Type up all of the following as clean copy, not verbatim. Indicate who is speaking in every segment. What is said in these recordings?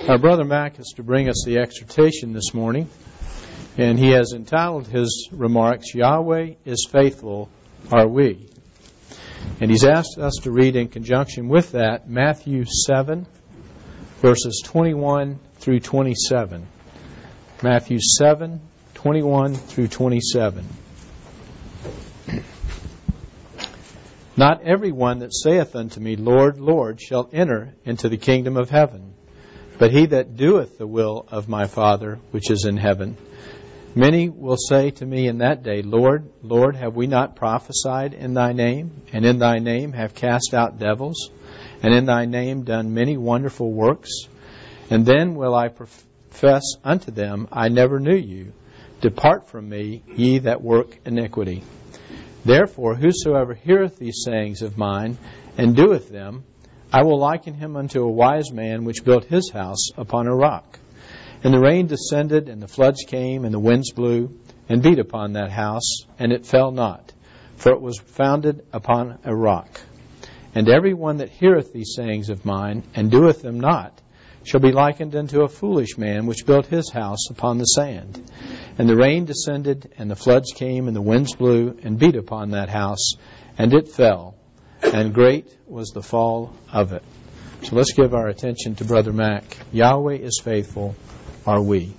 Speaker 1: Our brother Mac is to bring us the exhortation this morning, and he has entitled his remarks, Yahweh is faithful, are we? And he's asked us to read in conjunction with that Matthew 7, verses 21 through 27. Matthew 7, 21 through 27. Not every one that saith unto me, Lord, Lord, shall enter into the kingdom of heaven, but he that doeth the will of my Father which is in heaven. Many will say to me in that day, Lord, Lord, have we not prophesied in thy name, and in thy name have cast out devils, and in thy name done many wonderful works? And then will I profess unto them, I never knew you. Depart from me, ye that work iniquity. Therefore, whosoever heareth these sayings of mine, and doeth them, I will liken him unto a wise man which built his house upon a rock. And the rain descended, and the floods came, and the winds blew, and beat upon that house, and it fell not, for it was founded upon a rock. And every one that heareth these sayings of mine, and doeth them not, shall be likened unto a foolish man which built his house upon the sand. And the rain descended, and the floods came, and the winds blew, and beat upon that house, and it fell, and great was the fall of it. So let's give our attention to Brother Mac. Yahweh is faithful, are we?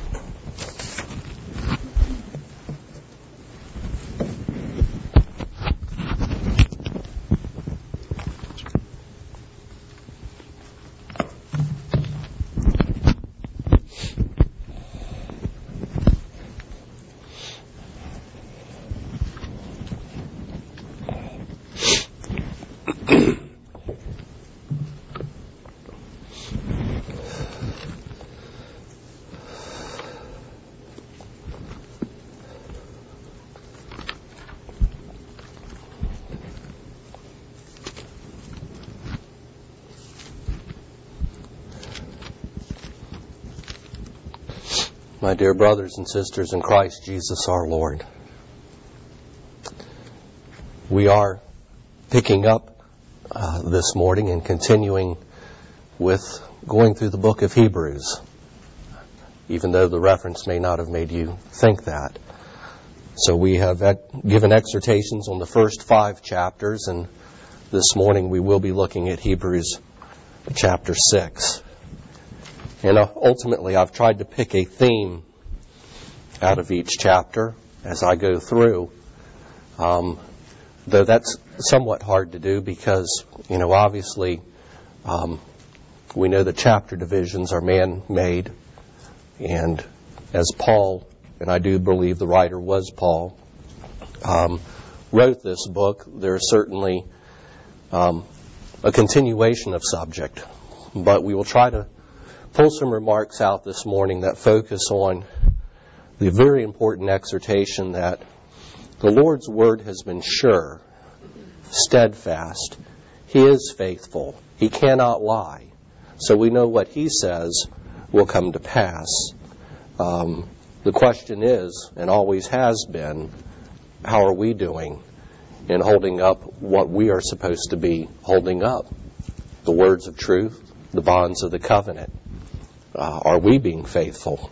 Speaker 2: My dear brothers and sisters in Christ Jesus our Lord, we are picking up this morning and continuing with going through the book of Hebrews, even though the reference may not have made you think that. So we have given exhortations on the first 5 chapters, and this morning we will be looking at Hebrews chapter 6. And ultimately, I've tried to pick a theme out of each chapter as I go through, though that's somewhat hard to do because, obviously, we know that chapter divisions are man-made, and as Paul, and I do believe the writer was Paul, wrote this book, there's certainly a continuation of subject, but we will try to pull some remarks out this morning that focus on the very important exhortation that the Lord's word has been sure, steadfast. He is faithful. He cannot lie. So we know what He says will come to pass. The question is, and always has been, how are we doing in holding up what we are supposed to be holding up? The words of truth, the bonds of the covenant. Are we being faithful?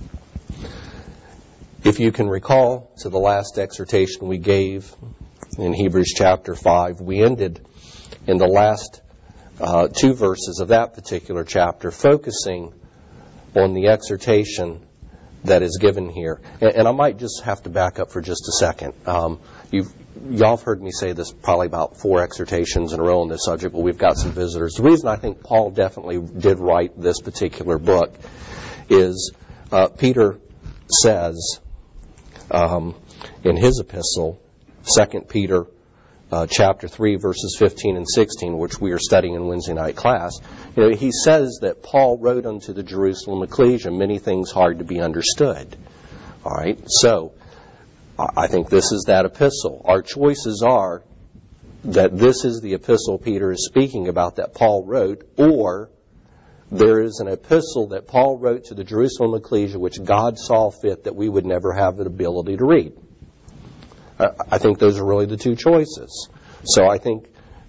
Speaker 2: If you can recall to the last exhortation we gave in Hebrews chapter 5, we ended in the last 2 verses of that particular chapter focusing on the exhortation that is given here. And I might just have to back up for just a second. Y'all have heard me say this probably about 4 exhortations in a row on this subject, but we've got some visitors. The reason I think Paul definitely did write this particular book is Peter says in his epistle, 2 Peter chapter 3, verses 15 and 16, which we are studying in Wednesday night class, he says that Paul wrote unto the Jerusalem ecclesia many things hard to be understood. All right, so I think this is that epistle. Our choices are that this is the epistle Peter is speaking about that Paul wrote, or there is an epistle that Paul wrote to the Jerusalem ecclesia which God saw fit that we would never have the ability to read. I think those are really the 2 choices. So I think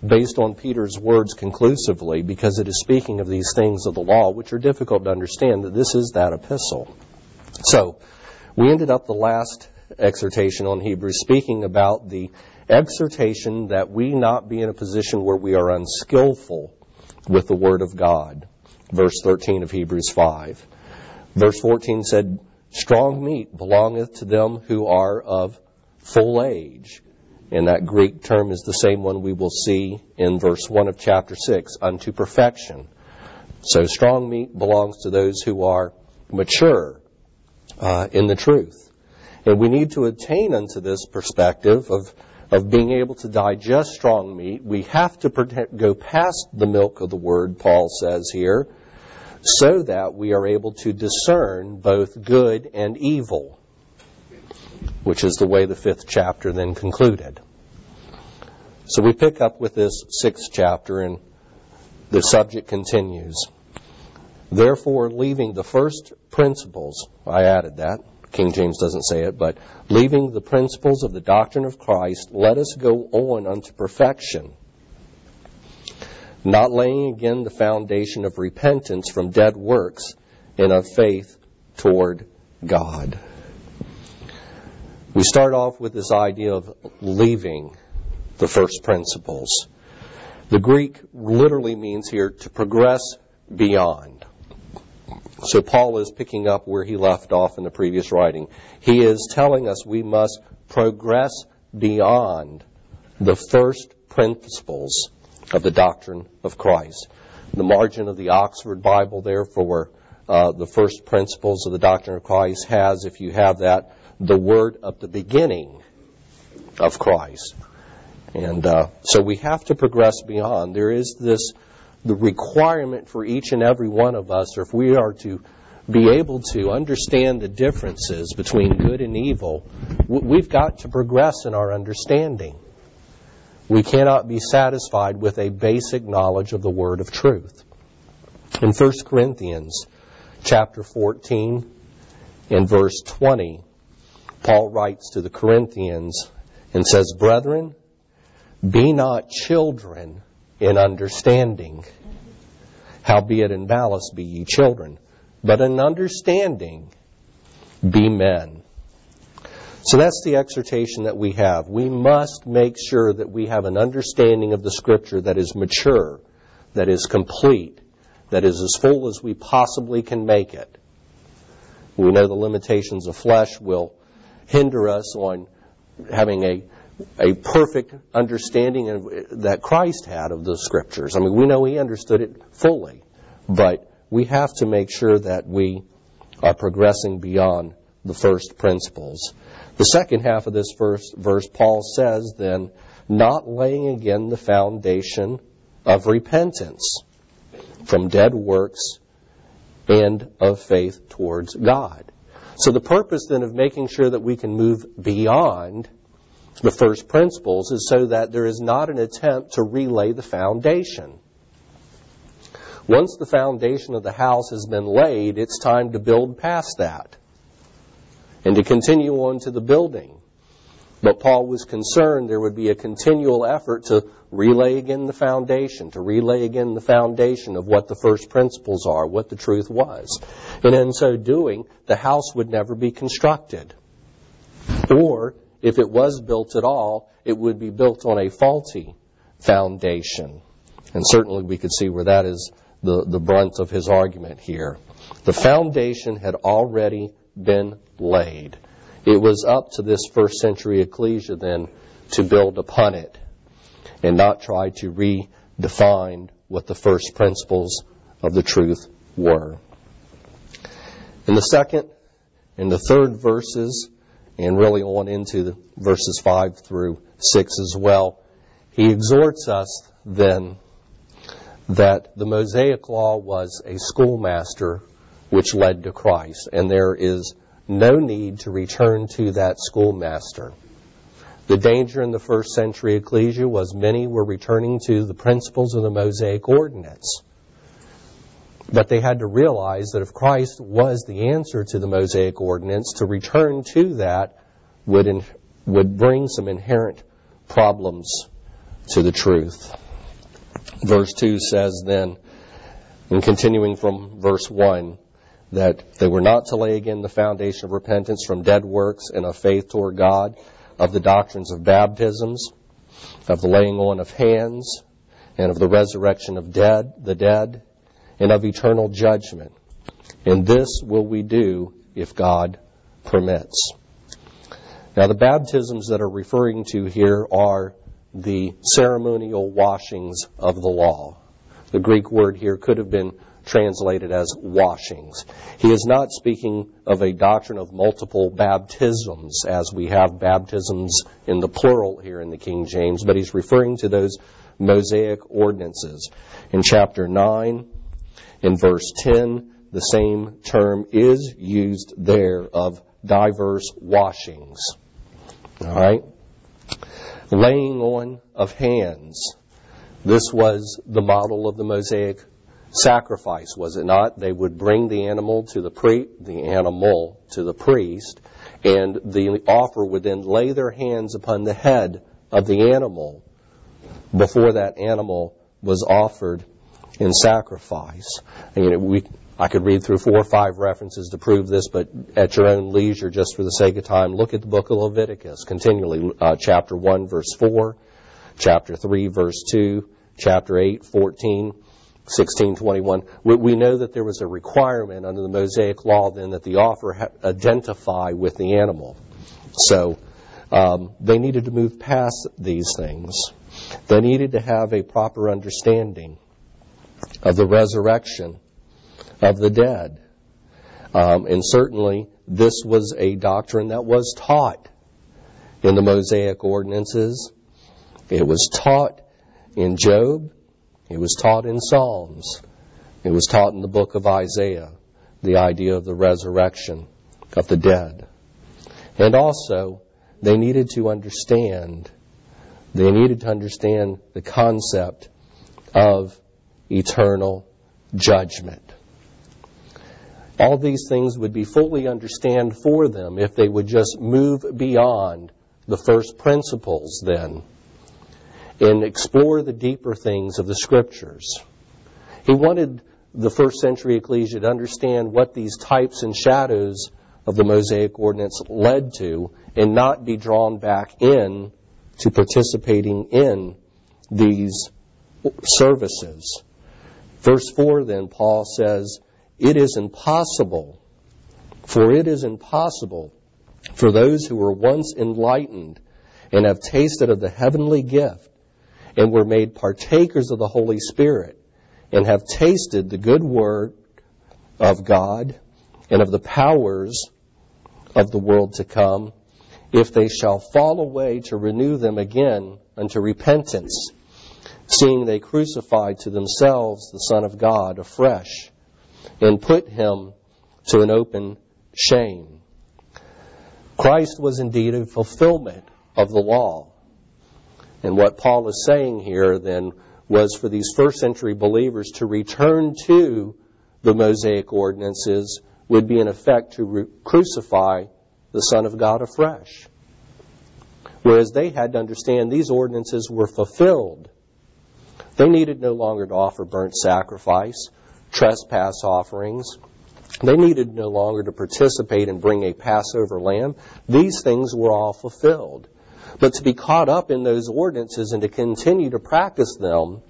Speaker 2: based on Peter's words conclusively, because it is speaking of these things of the law, which are difficult to understand, that this is that epistle. So, we ended up the last exhortation on Hebrews speaking about the exhortation that we not be in a position where we are unskillful with the Word of God. Verse 13 of Hebrews 5. Verse 14 said, strong meat belongeth to them who are of full age. And that Greek term is the same one we will see in verse 1 of chapter 6, unto perfection. So strong meat belongs to those who are mature in the truth. And we need to attain unto this perspective of being able to digest strong meat. We have to go past the milk of the Word, Paul says here, so that we are able to discern both good and evil, which is the way the 5th chapter then concluded. So we pick up with this 6th chapter, and the subject continues. Therefore, leaving the first principles, I added that, King James doesn't say it, but leaving the principles of the doctrine of Christ, let us go on unto perfection, not laying again the foundation of repentance from dead works and of faith toward God. We start off with this idea of leaving the first principles. The Greek literally means here to progress beyond. So Paul is picking up where he left off in the previous writing. He is telling us we must progress beyond the first principles of the doctrine of Christ. The margin of the Oxford Bible there for the first principles of the doctrine of Christ has, if you have that, the word of the beginning of Christ. And so we have to progress beyond. There is the requirement for each and every one of us, or if we are to be able to understand the differences between good and evil, we've got to progress in our understanding. We cannot be satisfied with a basic knowledge of the word of truth. In 1 Corinthians chapter 14 and verse 20, Paul writes to the Corinthians and says, brethren, be not children in understanding, howbeit in malice be ye children, but in understanding be men. So that's the exhortation that we have. We must make sure that we have an understanding of the Scripture that is mature, that is complete, that is as full as we possibly can make it. We know the limitations of flesh will hinder us on having a perfect understanding that Christ had of the Scriptures. I mean, we know He understood it fully, but we have to make sure that we are progressing beyond the first principles. The second half of this verse, Paul says then, not laying again the foundation of repentance from dead works and of faith towards God. So the purpose then of making sure that we can move beyond the first principles is so that there is not an attempt to relay the foundation. Once the foundation of the house has been laid, it's time to build past that and to continue on to the building. But Paul was concerned there would be a continual effort to relay again the foundation, to relay again the foundation of what the first principles are, what the truth was. And in so doing, the house would never be constructed. Or, if it was built at all, it would be built on a faulty foundation. And certainly we could see where that is the brunt of his argument here. The foundation had already been laid. It was up to this first century ecclesia then to build upon it and not try to redefine what the first principles of the truth were. In the second and the third verses, and really on into the verses 5 through 6 as well, he exhorts us then that the Mosaic Law was a schoolmaster which led to Christ, and there is no need to return to that schoolmaster. The danger in the first century ecclesia was many were returning to the principles of the Mosaic ordinance. But they had to realize that if Christ was the answer to the Mosaic ordinance, to return to that would bring some inherent problems to the truth. Verse 2 says then, and continuing from verse 1, that they were not to lay again the foundation of repentance from dead works and of faith toward God, of the doctrines of baptisms, of the laying on of hands, and of the resurrection of the dead, and of eternal judgment. And this will we do if God permits. Now, the baptisms that are referring to here are the ceremonial washings of the law. The Greek word here could have been translated as washings. He is not speaking of a doctrine of multiple baptisms, as we have baptisms in the plural here in the King James, but he's referring to those Mosaic ordinances. In chapter 9, in verse 10, the same term is used there of diverse washings. All right? Laying on of hands. This was the model of the Mosaic sacrifice, was it not? They would bring the animal to the priest, and the offerer would then lay their hands upon the head of the animal before that animal was offered in sacrifice. I could read through 4 or 5 references to prove this, but at your own leisure, just for the sake of time, look at the book of Leviticus continually. Chapter 1, verse 4, chapter 3, verse 2, chapter 8, 14, 16, 21. We know that there was a requirement under the Mosaic law then that the offerer identify with the animal. So they needed to move past these things. They needed to have a proper understanding of the resurrection of the dead. And certainly this was a doctrine that was taught in the Mosaic ordinances. It was taught in Job. It was taught in Psalms. It was taught in the book of Isaiah, the idea of the resurrection of the dead. And also, they needed to understand the concept of eternal judgment. All these things would be fully understood for them if they would just move beyond the first principles then and explore the deeper things of the Scriptures. He wanted the first century ecclesia to understand what these types and shadows of the Mosaic ordinance led to and not be drawn back in to participating in these services. Verse 4 then, Paul says, it is impossible for those who were once enlightened and have tasted of the heavenly gift and were made partakers of the Holy Spirit and have tasted the good word of God and of the powers of the world to come, if they shall fall away, to renew them again unto repentance, seeing they crucified to themselves the Son of God afresh, and put him to an open shame. Christ was indeed a fulfillment of the law. And what Paul is saying here then was for these first century believers to return to the Mosaic ordinances would be in effect to crucify the Son of God afresh. Whereas they had to understand these ordinances were fulfilled. They needed no longer to offer burnt sacrifice, trespass offerings. They needed no longer to participate and bring a Passover lamb. These things were all fulfilled. But to be caught up in those ordinances and to continue to practice them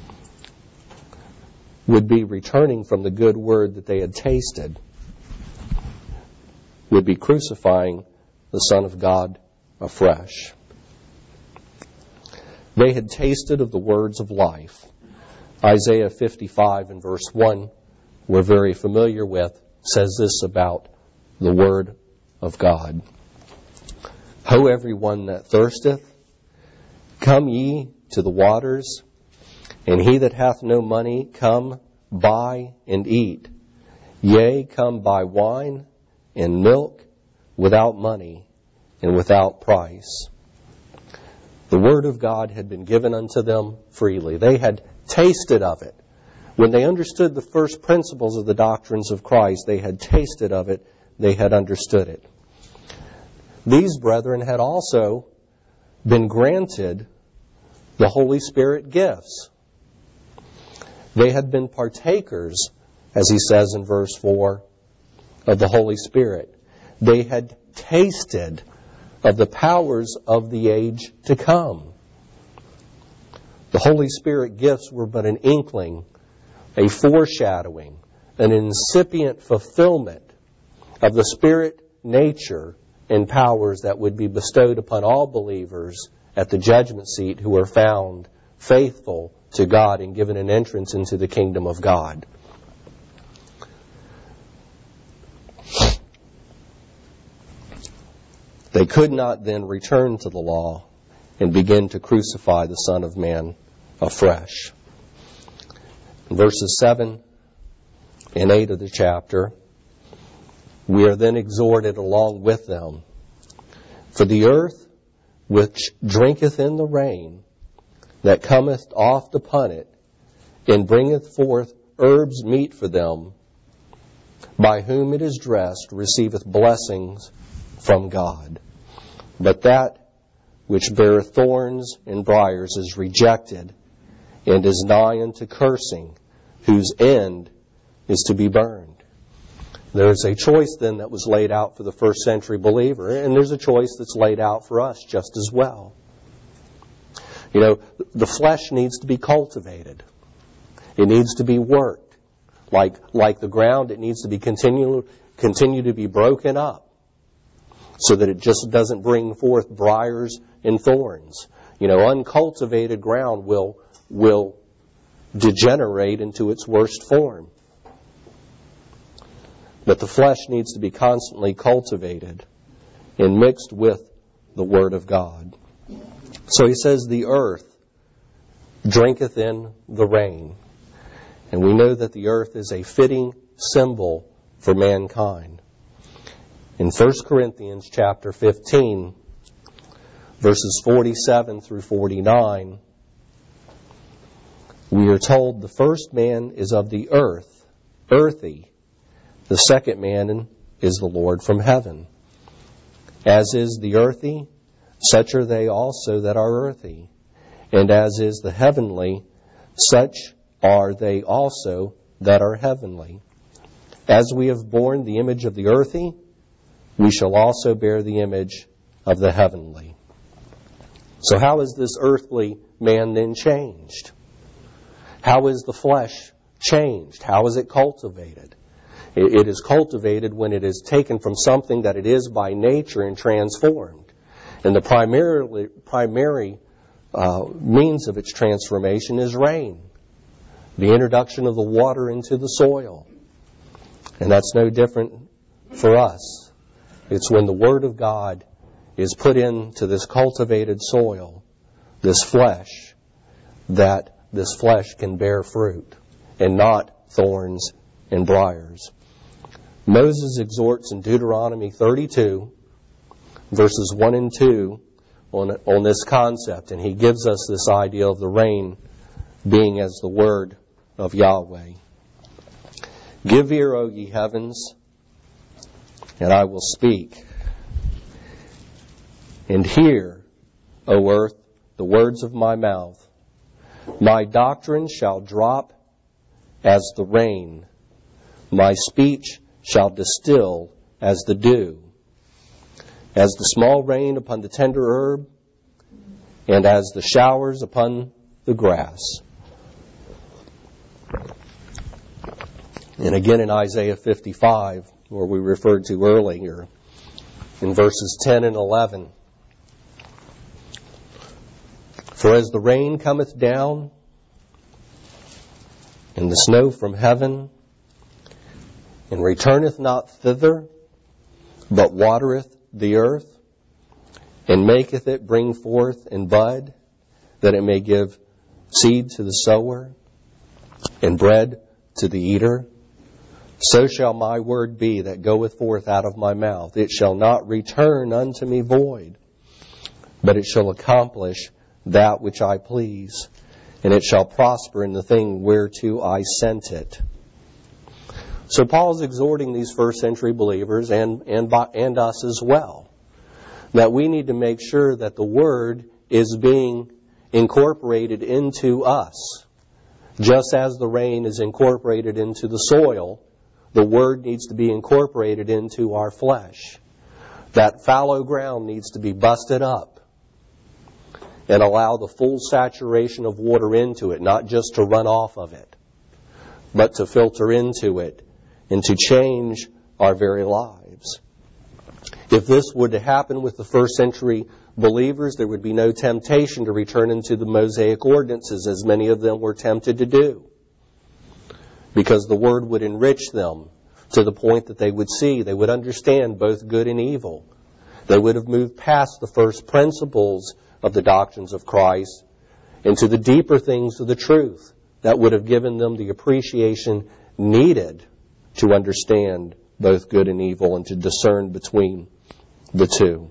Speaker 2: would be returning from the good word that they had tasted, would be crucifying the Son of God afresh. They had tasted of the words of life. Isaiah 55 and verse 1, we're very familiar with, says this about the Word of God. Ho, everyone that thirsteth, come ye to the waters, and he that hath no money, come, buy and eat. Yea, come buy wine and milk without money and without price. The Word of God had been given unto them freely. They had tasted of it. When they understood the first principles of the doctrines of Christ, they had tasted of it, they had understood it. These brethren had also been granted the Holy Spirit gifts. They had been partakers, as he says in verse 4, of the Holy Spirit. They had tasted of the powers of the age to come. The Holy Spirit gifts were but an inkling, a foreshadowing, an incipient fulfillment of the Spirit nature and powers that would be bestowed upon all believers at the judgment seat who are found faithful to God and given an entrance into the kingdom of God. They could not then return to the law and begin to crucify the Son of Man afresh. In verses 7 and 8 of the chapter, we are then exhorted along with them. For the earth which drinketh in the rain that cometh oft upon it, and bringeth forth herbs meet for them, by whom it is dressed, receiveth blessings from God. But that which beareth thorns and briars is rejected, and is nigh unto cursing, whose end is to be burned. There's a choice then that was laid out for the first century believer, and there's a choice that's laid out for us just as well. You know, the flesh needs to be cultivated. It needs to be worked. Like the ground, it needs to be continue to be broken up so that it just doesn't bring forth briars and thorns. You know, uncultivated ground will degenerate into its worst form. But the flesh needs to be constantly cultivated and mixed with the Word of God. So he says, the earth drinketh in the rain. And we know that the earth is a fitting symbol for mankind. In 1 Corinthians chapter 15, verses 47 through 49, we are told the first man is of the earth, earthy. The second man is the Lord from heaven. As is the earthy, such are they also that are earthy. And as is the heavenly, such are they also that are heavenly. As we have borne the image of the earthy, we shall also bear the image of the heavenly. So how is this earthly man then changed? How is the flesh changed? How is it cultivated? It is cultivated when it is taken from something that it is by nature and transformed. And the primary means of its transformation is rain, the introduction of the water into the soil. And that's no different for us. It's when the Word of God is put into this cultivated soil, this flesh, that this flesh can bear fruit and not thorns and briars. Moses exhorts in Deuteronomy 32, verses 1 and 2, on this concept, and he gives us this idea of the rain being as the word of Yahweh. Give ear, O ye heavens, and I will speak. And hear, O earth, the words of my mouth. My doctrine shall drop as the rain. My speech shall distill as the dew, as the small rain upon the tender herb, and as the showers upon the grass. And again in Isaiah 55, where we referred to earlier, in verses 10 and 11. For as the rain cometh down, and the snow from heaven, and returneth not thither, but watereth the earth, and maketh it bring forth and bud, that it may give seed to the sower, and bread to the eater, so shall my word be that goeth forth out of my mouth. It shall not return unto me void, but it shall accomplish that which I please, and it shall prosper in the thing whereto I sent it. So Paul is exhorting these first century believers and us as well, that we need to make sure that the Word is being incorporated into us, Just as the rain is incorporated into the soil, the Word needs to be incorporated into our flesh. That fallow ground needs to be busted up and allow the full saturation of water into it, not just to run off of it, but to filter into it and to change our very lives. If this were to happen with the first century believers, there would be no temptation to return into the Mosaic ordinances, as many of them were tempted to do, because the Word would enrich them to the point that they would see, they would understand both good and evil. They would have moved past the first principles of the doctrines of Christ into the deeper things of the truth that would have given them the appreciation needed to understand both good and evil and to discern between the two.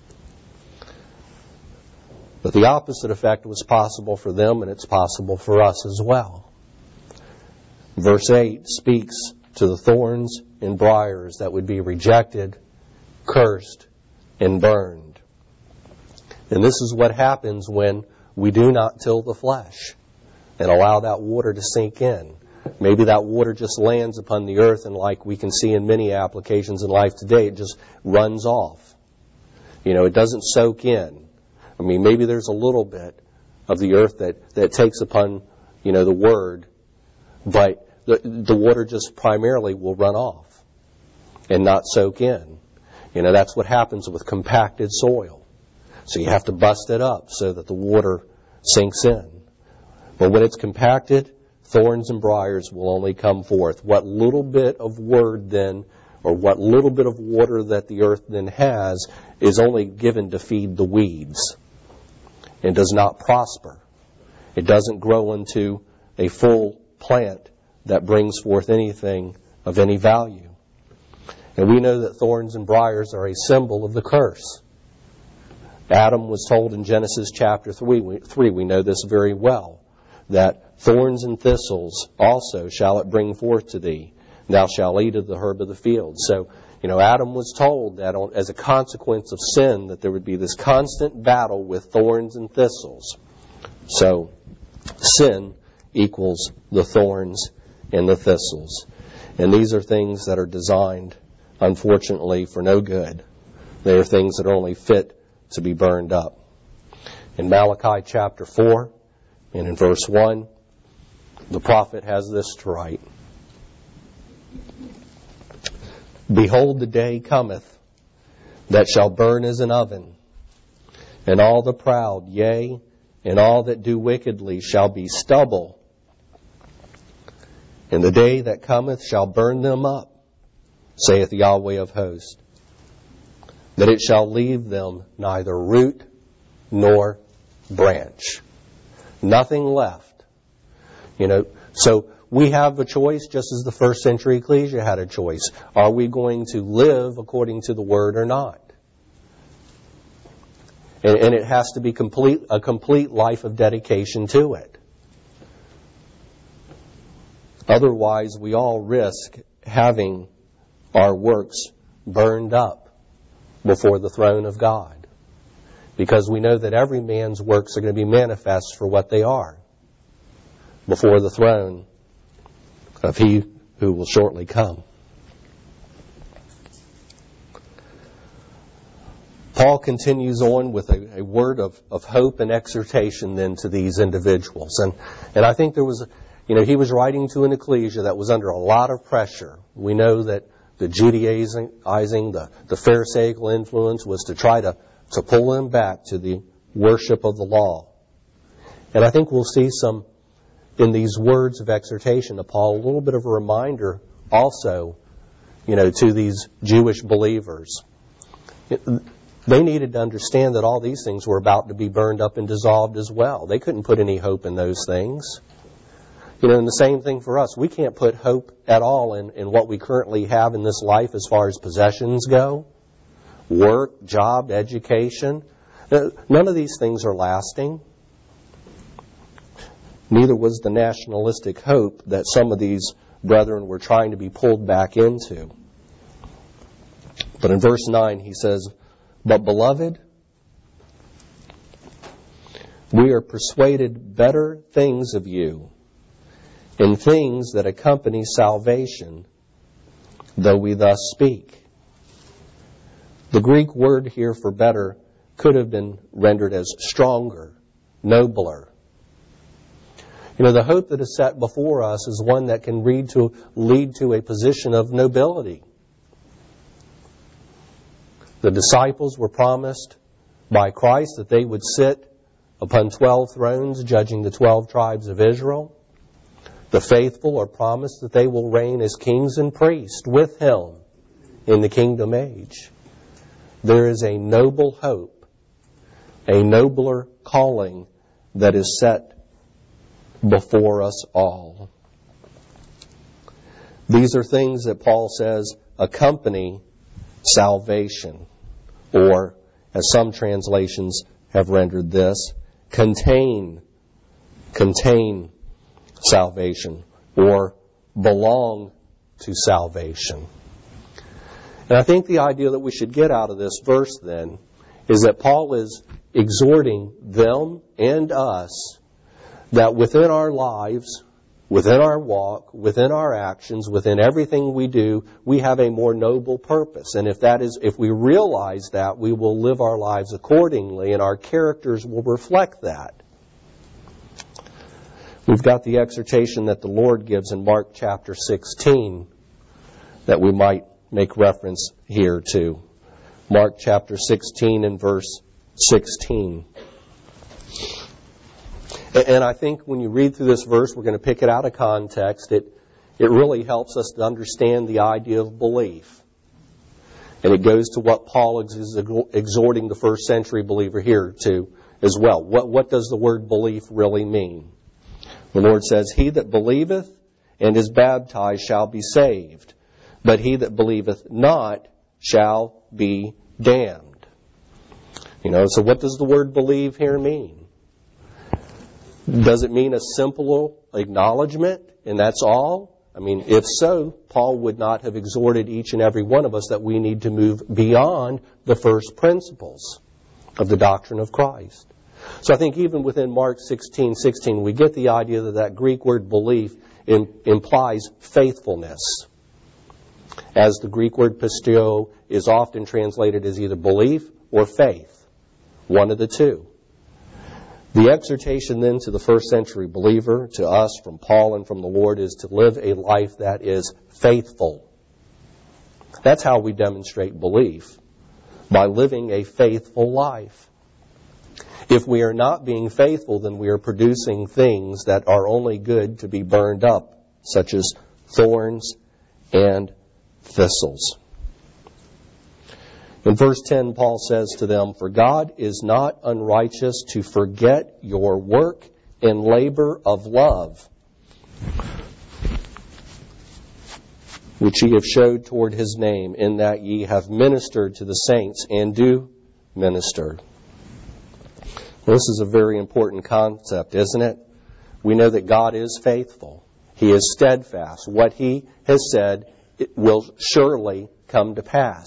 Speaker 2: But the opposite effect was possible for them, and it's possible for us as well. Verse 8 speaks to the thorns and briars that would be rejected, cursed, and burned. And this is what happens when we do not till the flesh and allow that water to sink in. Maybe that water just lands upon the earth, and like we can see in many applications in life today, it just runs off. It doesn't soak in. Maybe there's a little bit of the earth that takes upon, the Word, but the water just primarily will run off and not soak in. That's what happens with compacted soil. So you have to bust it up so that the water sinks in. But when it's compacted, thorns and briars will only come forth. What little bit of Word then, or what little bit of water that the earth then has, is only given to feed the weeds and does not prosper. It doesn't grow into a full plant that brings forth anything of any value. And we know that thorns and briars are a symbol of the curse. Adam was told in Genesis chapter 3, we know this very well, that thorns and thistles also shall it bring forth to thee. Thou shalt eat of the herb of the field. So, Adam was told that as a consequence of sin, that there would be this constant battle with thorns and thistles. So, sin equals the thorns and the thistles. And these are things that are designed, unfortunately, for no good. They are things that are only fit to be burned up. In Malachi chapter 4, and in verse 1, the prophet has this to write. Behold, the day cometh that shall burn as an oven, and all the proud, yea, and all that do wickedly shall be stubble. And the day that cometh shall burn them up, saith Yahweh of hosts, that it shall leave them neither root nor branch. Nothing left. So we have a choice, just as the first century ecclesia had a choice. Are we going to live according to the Word or not? And it has to be a complete life of dedication to it. Otherwise, we all risk having our works burned up before the throne of God. Because we know that every man's works are going to be manifest for what they are before the throne of He who will shortly come. Paul continues on with a word of hope and exhortation then to these individuals. And I think there was, he was writing to an ecclesia that was under a lot of pressure. We know that the Judaizing, the Pharisaical influence was to try to pull them back to the worship of the law. And I think we'll see some, in these words of exhortation to Paul, a little bit of a reminder also, to these Jewish believers. They needed to understand that all these things were about to be burned up and dissolved as well. They couldn't put any hope in those things. And the same thing for us. We can't put hope at all in what we currently have in this life as far as possessions go. Work, job, education. None of these things are lasting. Neither was the nationalistic hope that some of these brethren were trying to be pulled back into. But in verse 9 he says, "But beloved, we are persuaded better things of you, in things that accompany salvation, though we thus speak. The Greek word here for better could have been rendered as stronger, nobler. You know, the hope that is set before us is one that can lead to a position of nobility. The disciples were promised by Christ that they would sit upon 12 thrones judging the 12 tribes of Israel. The faithful are promised that they will reign as kings and priests with Him in the kingdom age. There is a noble hope, a nobler calling that is set before us all. These are things that Paul says accompany salvation, or, as some translations have rendered this, contain salvation, or belong to salvation. And I think the idea that we should get out of this verse then is that Paul is exhorting them and us that within our lives, within our walk, within our actions, within everything we do, we have a more noble purpose. And if we realize that, we will live our lives accordingly, and our characters will reflect that. We've got the exhortation that the Lord gives in Mark chapter 16 that we might make reference here to. Mark chapter 16 and verse 16. And I think when you read through this verse, we're going to pick it out of context. It really helps us to understand the idea of belief. And it goes to what Paul is exhorting the first century believer here to as well. What does the word belief really mean? The Lord says, "He that believeth and is baptized shall be saved, but he that believeth not shall be damned." So what does the word believe here mean? Does it mean a simple acknowledgement and that's all? If so, Paul would not have exhorted each and every one of us that we need to move beyond the first principles of the doctrine of Christ. So I think even within Mark 16:16, we get the idea that Greek word belief implies faithfulness, as the Greek word pisteo is often translated as either belief or faith, one of the two. The exhortation then to the first century believer, to us from Paul and from the Lord, is to live a life that is faithful. That's how we demonstrate belief, by living a faithful life. If we are not being faithful, then we are producing things that are only good to be burned up, such as thorns and thistles. In verse 10, Paul says to them, "For God is not unrighteous to forget your work and labor of love, which ye have showed toward His name, in that ye have ministered to the saints and do minister." Well, this is a very important concept, isn't it? We know that God is faithful. He is steadfast. What He has said, it will surely come to pass.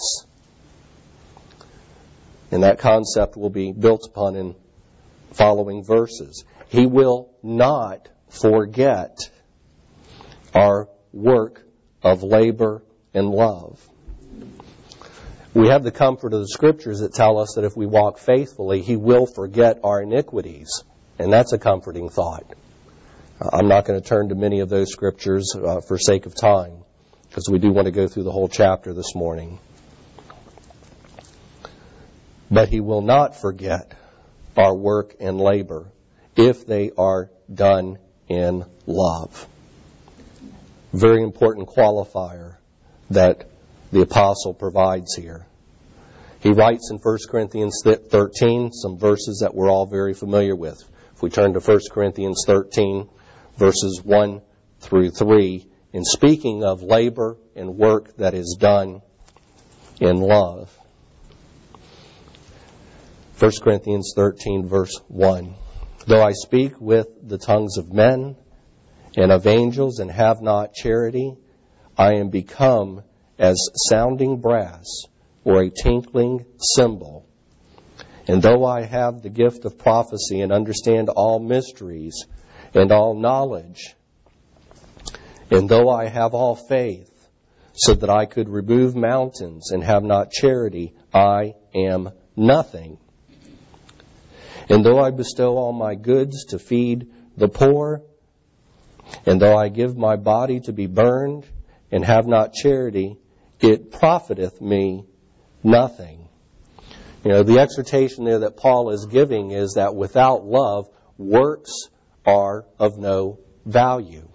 Speaker 2: And that concept will be built upon in following verses. He will not forget our work of labor and love. We have the comfort of the Scriptures that tell us that if we walk faithfully, He will forget our iniquities. And that's a comforting thought. I'm not going to turn to many of those Scriptures for sake of time, because we do want to go through the whole chapter this morning. But He will not forget our work and labor if they are done in love. Very important qualifier that the apostle provides here. He writes in 1 Corinthians 13 some verses that we're all very familiar with. If we turn to 1 Corinthians 13, verses 1 through 3, in speaking of labor and work that is done in love. 1 Corinthians 13, verse 1. "Though I speak with the tongues of men and of angels and have not charity, I am become as sounding brass or a tinkling cymbal. And though I have the gift of prophecy and understand all mysteries and all knowledge And though I have all faith, so that I could remove mountains, and have not charity, I am nothing. And though I bestow all my goods to feed the poor, and though I give my body to be burned, and have not charity, it profiteth me nothing. The exhortation there that Paul is giving is that without love, works are of no value.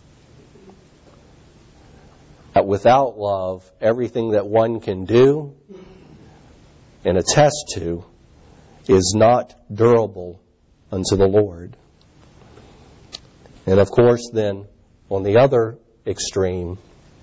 Speaker 2: That without love, everything that one can do and attest to is not durable unto the Lord. And of course then, on the other extreme,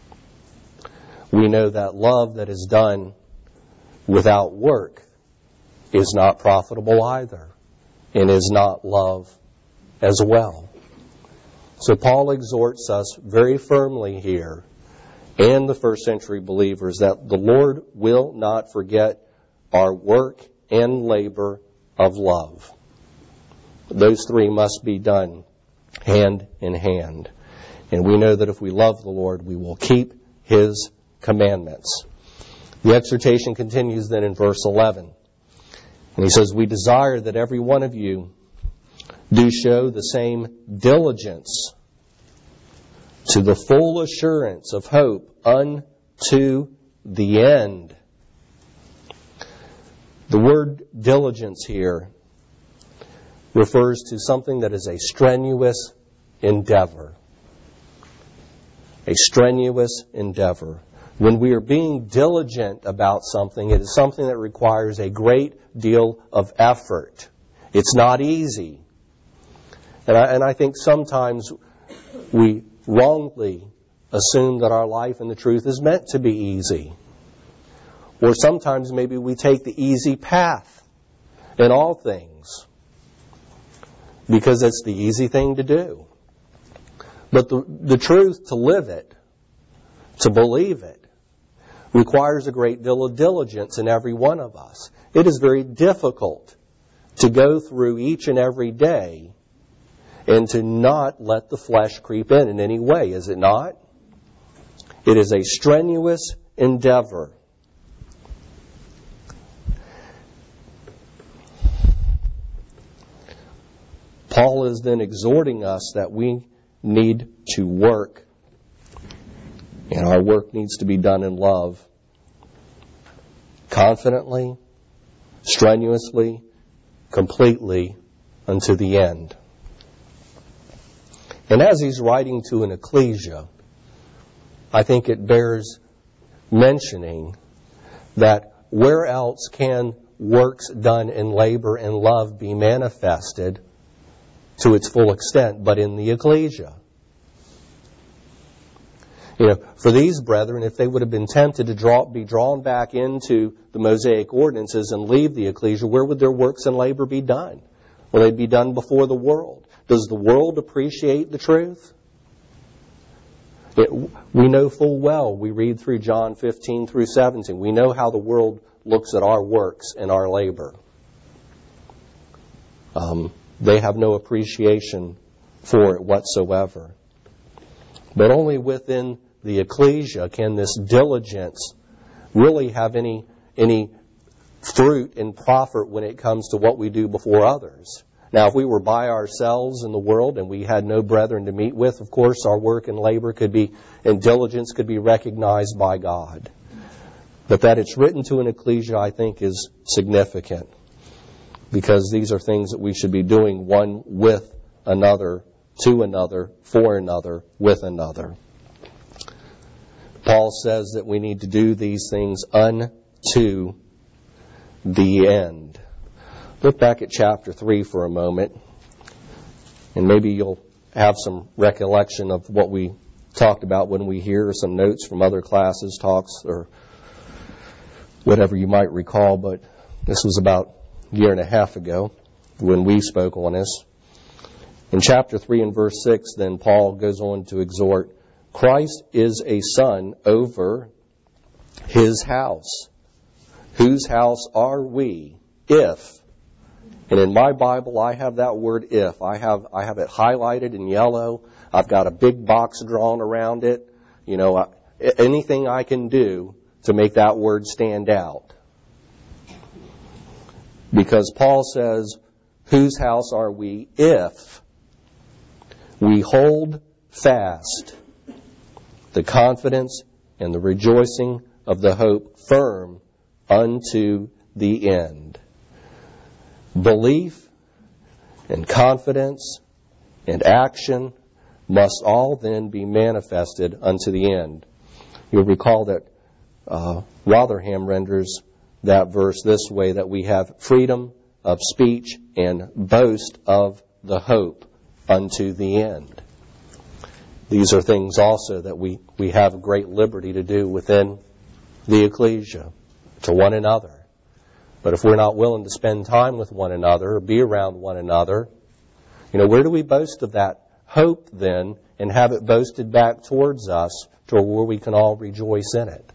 Speaker 2: we know that love that is done without work is not profitable either, and is not love as well. So Paul exhorts us very firmly here, and the first century believers, that the Lord will not forget our work and labor of love. Those three must be done hand in hand. And we know that if we love the Lord, we will keep His commandments. The exhortation continues then in verse 11. And he says, we desire that every one of you do show the same diligence to the full assurance of hope unto the end. The word diligence here refers to something that is a strenuous endeavor. A strenuous endeavor. When we are being diligent about something, it is something that requires a great deal of effort. It's not easy. And I think sometimes we wrongly assume that our life and the truth is meant to be easy. Or sometimes maybe we take the easy path in all things because it's the easy thing to do. But the truth, to live it, to believe it, requires a great deal of diligence in every one of us. It is very difficult to go through each and every day and to not let the flesh creep in any way, is it not? It is a strenuous endeavor. Paul is then exhorting us that we need to work, and our work needs to be done in love. Confidently, strenuously, completely, unto the end. And as he's writing to an ecclesia, I think it bears mentioning that where else can works done in labor and love be manifested to its full extent but in the ecclesia? For these brethren, if they would have been tempted to be drawn back into the Mosaic ordinances and leave the ecclesia, where would their works and labor be done? Well, they'd be done before the world. Does the world appreciate the truth? We know full well, we read through John 15 through 17, we know how the world looks at our works and our labor. They have no appreciation for it whatsoever. But only within the ecclesia can this diligence really have any fruit and profit when it comes to what we do before others. Now, if we were by ourselves in the world and we had no brethren to meet with, of course, our work and labor and diligence could be recognized by God. But that it's written to an ecclesia, I think, is significant, because these are things that we should be doing one with another, to another, for another, with another. Paul says that we need to do these things unto the end. Look back at chapter 3 for a moment, and maybe you'll have some recollection of what we talked about when we hear some notes from other classes, talks, or whatever you might recall, but this was about a year and a half ago when we spoke on this. In chapter 3 and verse 6, then Paul goes on to exhort, Christ is a son over His house. Whose house are we if And in my Bible, I have that word if. I have it highlighted in yellow. I've got a big box drawn around it. Anything I can do to make that word stand out. Because Paul says, whose house are we if we hold fast the confidence and the rejoicing of the hope firm unto the end? Belief and confidence and action must all then be manifested unto the end. You'll recall that Rotherham renders that verse this way, that we have freedom of speech and boast of the hope unto the end. These are things also that we have great liberty to do within the ecclesia, to one another. But if we're not willing to spend time with one another or be around one another, where do we boast of that hope then and have it boasted back towards us to where we can all rejoice in it?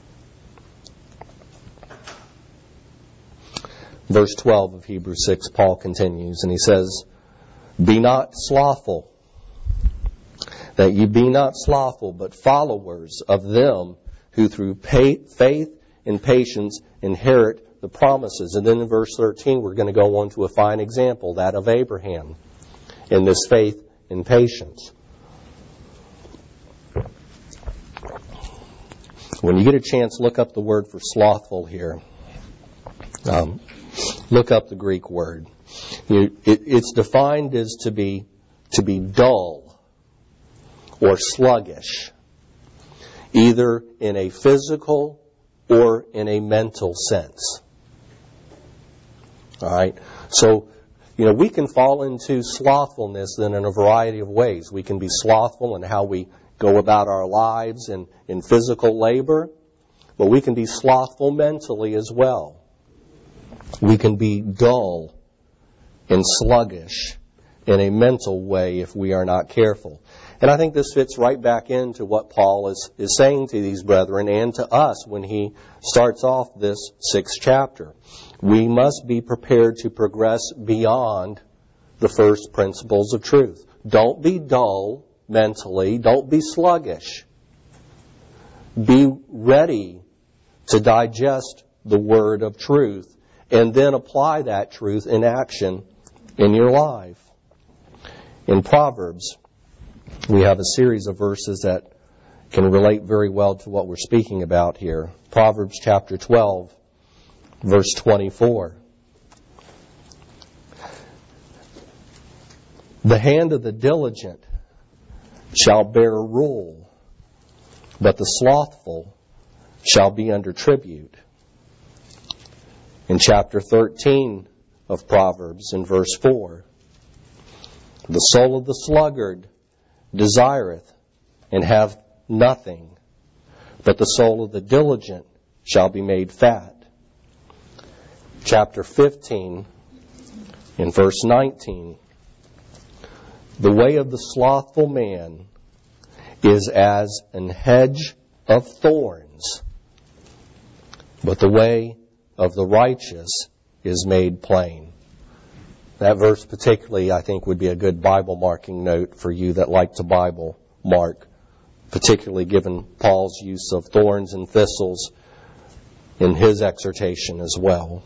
Speaker 2: Verse 12 of Hebrews 6, Paul continues, and he says, Be not slothful, that ye be not slothful, but followers of them who through faith and patience inherit the promises. And then in verse 13, we're going to go on to a fine example, that of Abraham, in this faith and patience. When you get a chance, look up the word for slothful here. Look up the Greek word. It's defined as to be dull or sluggish, either in a physical or in a mental sense. All right? So, we can fall into slothfulness then in a variety of ways. We can be slothful in how we go about our lives and in physical labor, but we can be slothful mentally as well. We can be dull and sluggish in a mental way if we are not careful. And I think this fits right back into what Paul is saying to these brethren and to us when he starts off this 6th chapter. We must be prepared to progress beyond the first principles of truth. Don't be dull mentally. Don't be sluggish. Be ready to digest the word of truth and then apply that truth in action in your life. In Proverbs, we have a series of verses that can relate very well to what we're speaking about here. Proverbs chapter 12, verse 24. The hand of the diligent shall bear rule, but the slothful shall be under tribute. In chapter 13 of Proverbs, in verse 4, the soul of the sluggard desireth and have nothing, but the soul of the diligent shall be made fat. Chapter 15, in verse 19, the way of the slothful man is as an hedge of thorns, but the way of the righteous is made plain. That verse particularly, I think, would be a good Bible marking note for you that like to Bible mark, particularly given Paul's use of thorns and thistles in his exhortation as well.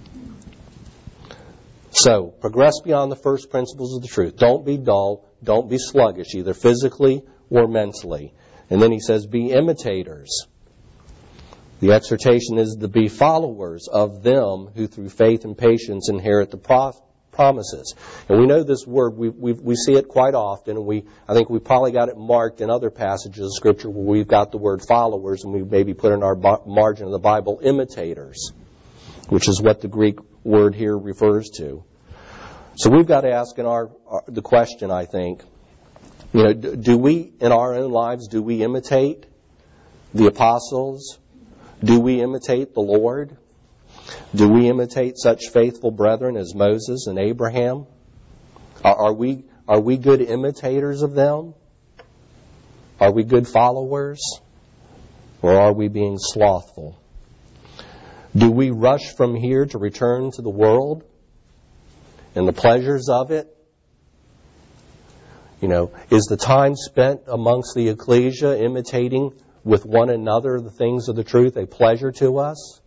Speaker 2: So, progress beyond the first principles of the truth. Don't be dull. Don't be sluggish, either physically or mentally. And then he says, be imitators. The exhortation is to be followers of them who through faith and patience inherit the promises. And we know this word, we see it quite often, and I think we probably got it marked in other passages of Scripture where we've got the word followers, and we maybe put in our margin of the Bible imitators, which is what the Greek word here refers to. So we've got to ask in the question, I think, do we, in our own lives, do we imitate the apostles? Do we imitate the Lord? Do we imitate such faithful brethren as Moses and Abraham? Are we good imitators of them? Are we good followers? Or are we being slothful? Do we rush from here to return to the world? and the pleasures of it? Is the time spent amongst the ecclesia imitating with one another the things of the truth a pleasure to us?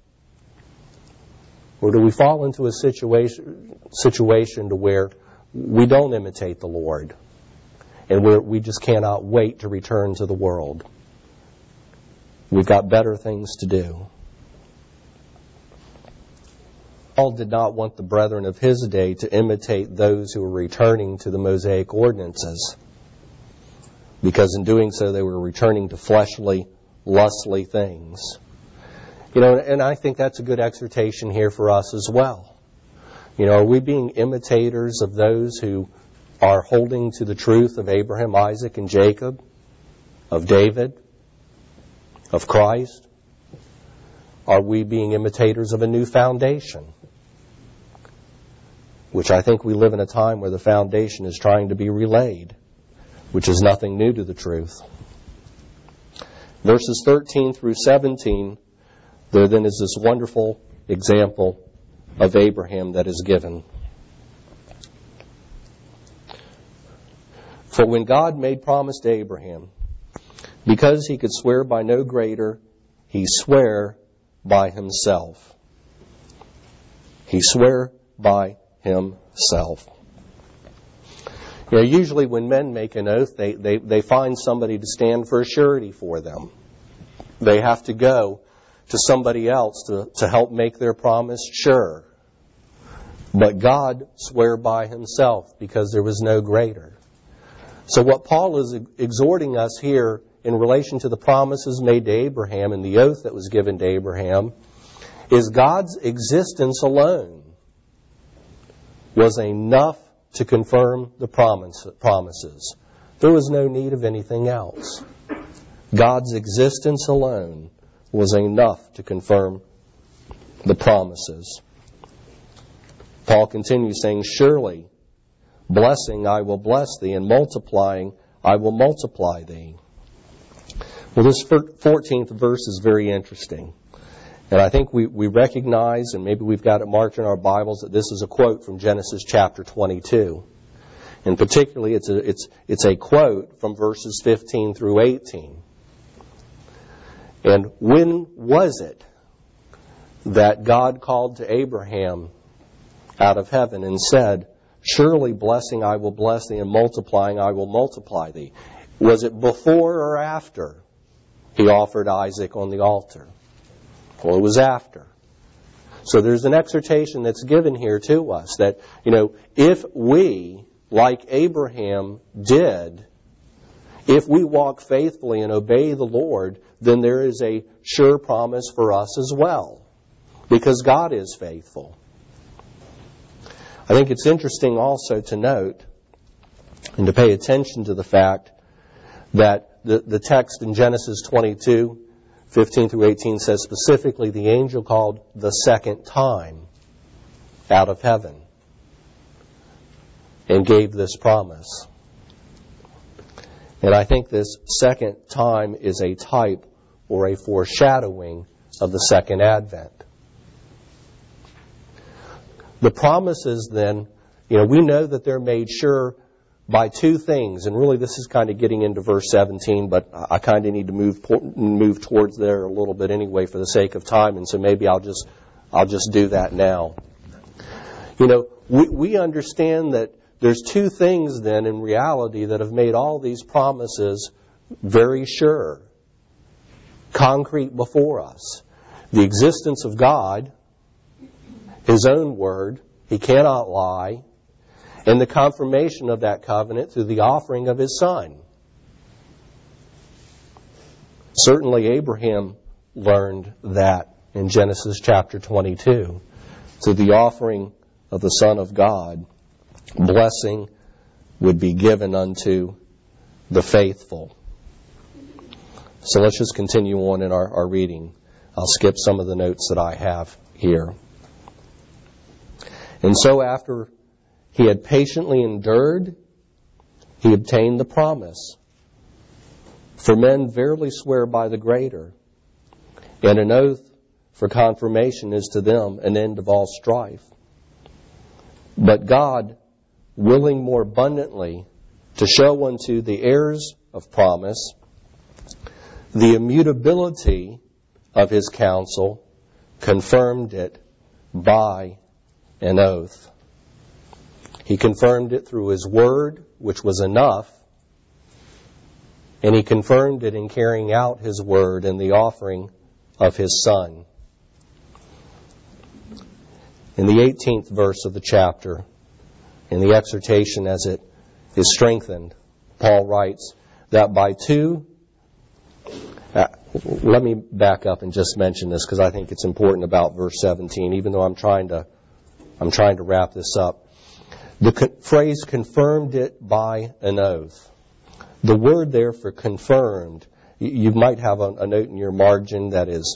Speaker 2: Or do we fall into a situation to where we don't imitate the Lord and where we just cannot wait to return to the world? We've got better things to do. Paul did not want the brethren of his day to imitate those who were returning to the Mosaic ordinances, because in doing so they were returning to fleshly, lustly things. And I think that's a good exhortation here for us as well. Are we being imitators of those who are holding to the truth of Abraham, Isaac, and Jacob, of David, of Christ? Are we being imitators of a new foundation? Which I think we live in a time where the foundation is trying to be relayed, which is nothing new to the truth. Verses 13 through 17, there then is this wonderful example of Abraham that is given. For when God made promise to Abraham, because he could swear by no greater, he sware by himself. He sware by himself. Usually when men make an oath, they find somebody to stand for a surety for them. They have to go to somebody else to help make their promise sure. But God sware by himself because there was no greater. So what Paul is exhorting us here in relation to the promises made to Abraham and the oath that was given to Abraham is God's existence alone was enough to confirm the promises. There was no need of anything else. God's existence alone was enough to confirm the promises. Paul continues saying, surely, blessing I will bless thee, and multiplying I will multiply thee. Well, this 14th verse is very interesting. And I think we recognize, and maybe we've got it marked in our Bibles, that this is a quote from Genesis chapter 22. And particularly, it's a quote from verses 15 through 18. And when was it that God called to Abraham out of heaven and said, surely blessing I will bless thee, and multiplying I will multiply thee? Was it before or after he offered Isaac on the altar? Well, it was after. So there's an exhortation that's given here to us that, if we, like Abraham did, if we walk faithfully and obey the Lord, then there is a sure promise for us as well, because God is faithful. I think it's interesting also to note and to pay attention to the fact that the text in Genesis 22, 15 through 18 says specifically the angel called the second time out of heaven and gave this promise. And I think this second time is a type or a foreshadowing of the second advent. The promises then, we know that they're made sure by two things, and really this is kind of getting into verse 17, but I kind of need to move towards there a little bit anyway for the sake of time, and so maybe I'll just do that now. We understand that there's two things then in reality that have made all these promises very sure, concrete before us. The existence of God, His own word, He cannot lie, and the confirmation of that covenant through the offering of His Son. Certainly Abraham learned that in Genesis chapter 22. Through the offering of the Son of God, blessing would be given unto the faithful. So let's just continue on in our reading. I'll skip some of the notes that I have here. And so after he had patiently endured, he obtained the promise. For men verily swear by the greater, and an oath for confirmation is to them an end of all strife. But God, willing more abundantly to show unto the heirs of promise the immutability of his counsel, confirmed it by an oath. He confirmed it through his word, which was enough, and he confirmed it in carrying out his word in the offering of his Son. In the 18th verse of the chapter, in the exhortation as it is strengthened, Paul writes that by two... let me back up and just mention this because I think it's important about verse 17, even though I'm trying to wrap this up. The phrase confirmed it by an oath. The word there for confirmed, you might have a note in your margin that is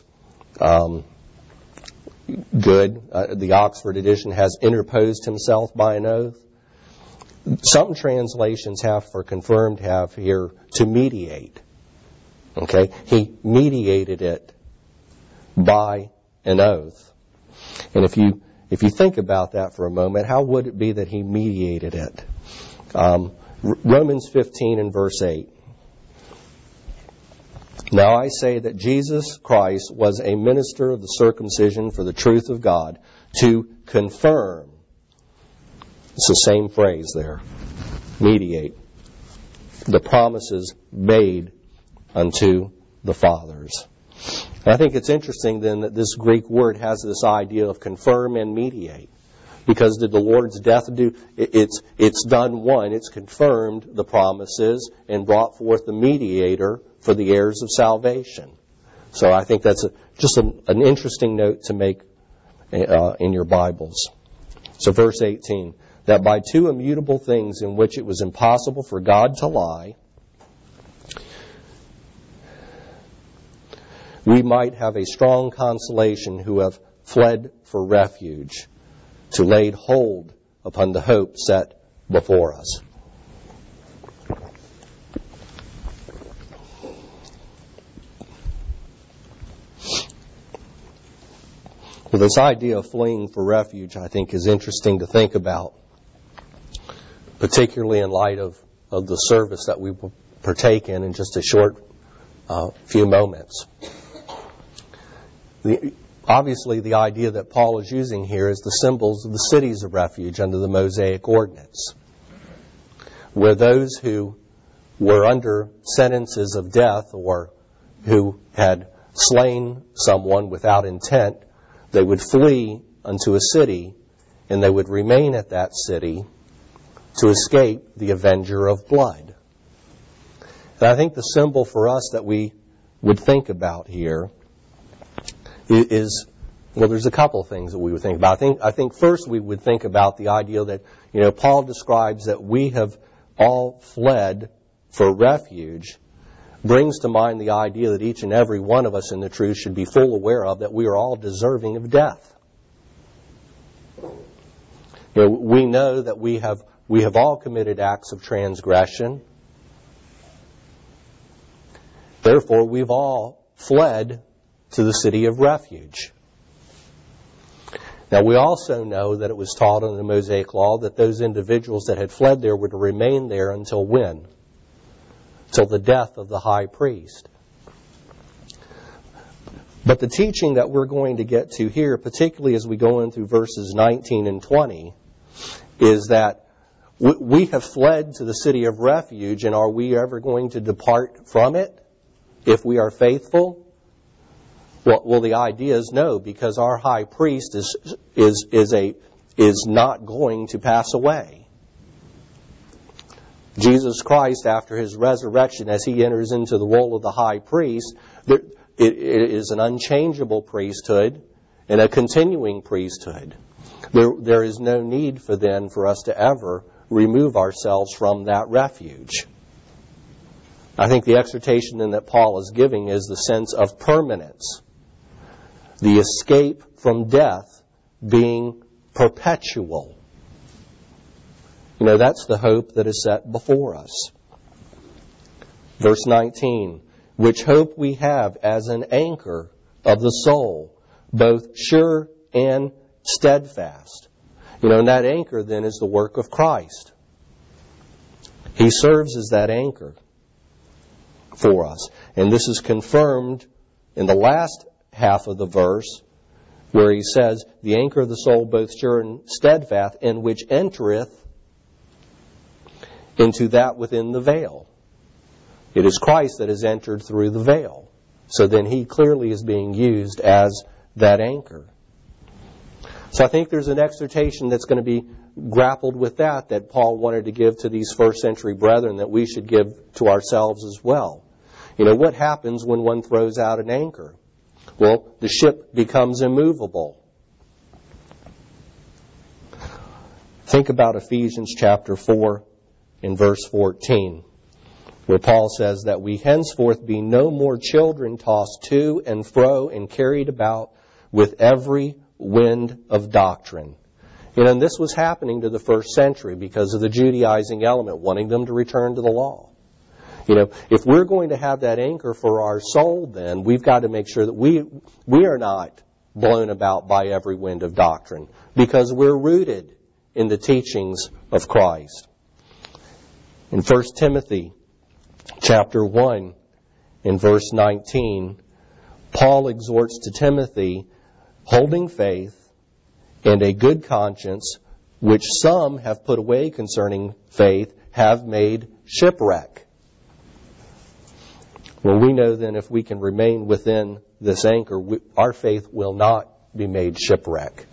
Speaker 2: good. The Oxford edition has interposed himself by an oath. Some translations have for confirmed have here to mediate. Okay? He mediated it by an oath. And if you think about that for a moment, how would it be that he mediated it? Romans 15 and verse 8. Now I say that Jesus Christ was a minister of the circumcision for the truth of God, to confirm. It's the same phrase there. Mediate. The promises made unto the fathers. And I think it's interesting then that this Greek word has this idea of confirm and mediate. Because did the Lord's death do, it's done one, it's confirmed the promises and brought forth the mediator for the heirs of salvation. So I think that's just an interesting note to make in your Bibles. So verse 18, that by two immutable things in which it was impossible for God to lie, we might have a strong consolation who have fled for refuge, to lay hold upon the hope set before us. Well, this idea of fleeing for refuge, I think, is interesting to think about, particularly in light of the service that we will partake in just a short few moments. Obviously, the idea that Paul is using here is the symbols of the cities of refuge under the Mosaic ordinance, where those who were under sentences of death or who had slain someone without intent, they would flee unto a city and they would remain at that city to escape the avenger of blood. And I think the symbol for us that we would think about here is, well, there's a couple of things that we would think about. I think first we would think about the idea that, Paul describes that we have all fled for refuge, brings to mind the idea that each and every one of us in the truth should be full aware of that we are all deserving of death. We know that we have all committed acts of transgression. Therefore, we've all fled to the city of refuge. Now, we also know that it was taught in the Mosaic Law that those individuals that had fled there were to remain there until when? Till the death of the high priest. But the teaching that we're going to get to here, particularly as we go in through verses 19 and 20, is that we have fled to the city of refuge, and are we ever going to depart from it if we are faithful? Well, the idea is no, because our high priest is not going to pass away. Jesus Christ, after his resurrection, as he enters into the role of the high priest, it is an unchangeable priesthood and a continuing priesthood. There is no need for us to ever remove ourselves from that refuge. I think the exhortation then that Paul is giving is the sense of permanence. The escape from death being perpetual. That's the hope that is set before us. Verse 19, which hope we have as an anchor of the soul, both sure and steadfast. And that anchor then is the work of Christ. He serves as that anchor for us. And this is confirmed in the last half of the verse, where he says, the anchor of the soul both sure and steadfast, and which entereth into that within the veil. It is Christ that has entered through the veil. So then he clearly is being used as that anchor. So I think there's an exhortation that's going to be grappled with that Paul wanted to give to these first century brethren, that we should give to ourselves as well. What happens when one throws out an anchor? Well, the ship becomes immovable. Think about Ephesians chapter 4 and verse 14, where Paul says that we henceforth be no more children tossed to and fro and carried about with every wind of doctrine. And this was happening to the first century because of the Judaizing element, wanting them to return to the law. If we're going to have that anchor for our soul, then we've got to make sure that we are not blown about by every wind of doctrine, because we're rooted in the teachings of Christ. In 1 Timothy chapter 1 in verse 19, Paul exhorts to Timothy, holding faith and a good conscience, which some have put away concerning faith, have made shipwreck. Well, we know then if we can remain within this anchor, our faith will not be made shipwreck.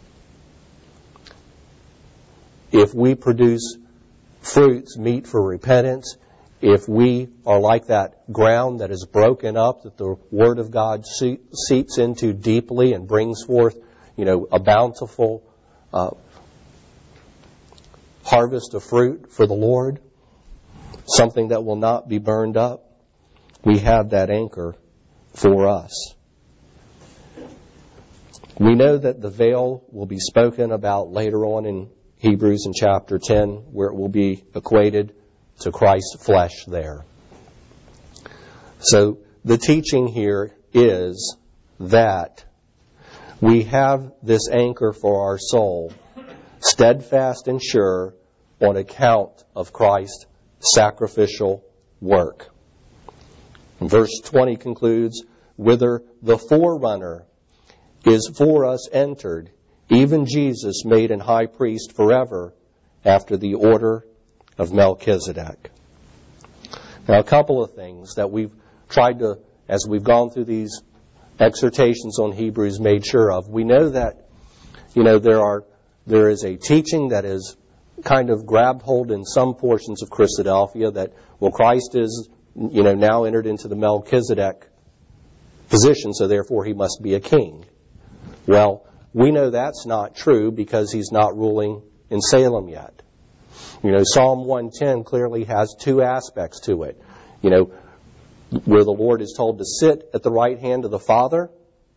Speaker 2: If we produce fruits meet for repentance, if we are like that ground that is broken up, that the Word of God seeps into deeply and brings forth, a bountiful harvest of fruit for the Lord, something that will not be burned up, we have that anchor for us. We know that the veil will be spoken about later on in Hebrews in chapter 10, where it will be equated to Christ's flesh there. So the teaching here is that we have this anchor for our soul, steadfast and sure, on account of Christ's sacrificial work. And verse 20 concludes, whither the forerunner is for us entered, even Jesus made an high priest forever after the order of Melchizedek. Now, a couple of things that we've tried to, as we've gone through these exhortations on Hebrews, made sure of. We know that, there is a teaching that is kind of grabbed hold in some portions of Christadelphia that, Christ is, now entered into the Melchizedek position, so therefore he must be a king. Well, we know that's not true because he's not ruling in Salem yet. Psalm 110 clearly has two aspects to it. Where the Lord is told to sit at the right hand of the Father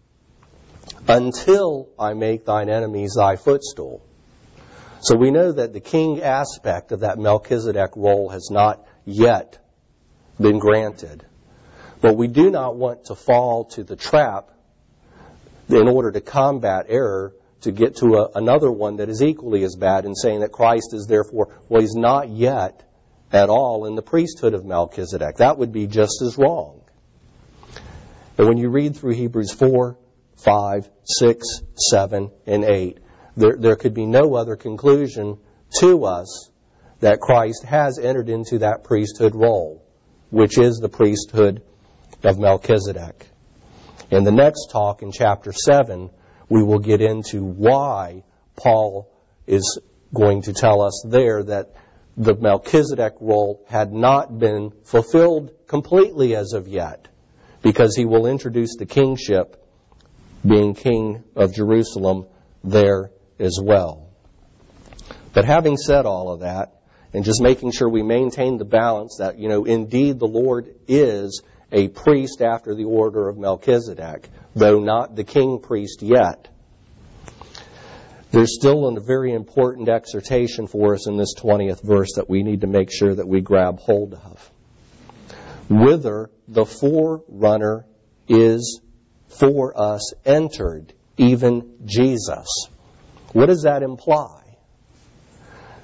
Speaker 2: until I make thine enemies thy footstool. So we know that the king aspect of that Melchizedek role has not yet been granted. But we do not want to fall to the trap in order to combat error to get to another one that is equally as bad in saying that Christ is therefore, he's not yet at all in the priesthood of Melchizedek. That would be just as wrong. And when you read through Hebrews 4, 5, 6, 7, and 8, there could be no other conclusion to us that Christ has entered into that priesthood role, which is the priesthood of Melchizedek. In the next talk in chapter 7, we will get into why Paul is going to tell us there that the Melchizedek role had not been fulfilled completely as of yet, because he will introduce the kingship, being king of Jerusalem, there as well. But having said all of that, and just making sure we maintain the balance that, indeed the Lord is a priest after the order of Melchizedek, though not the king priest yet, there's still a very important exhortation for us in this 20th verse that we need to make sure that we grab hold of. Whither the forerunner is for us entered, even Jesus. What does that imply?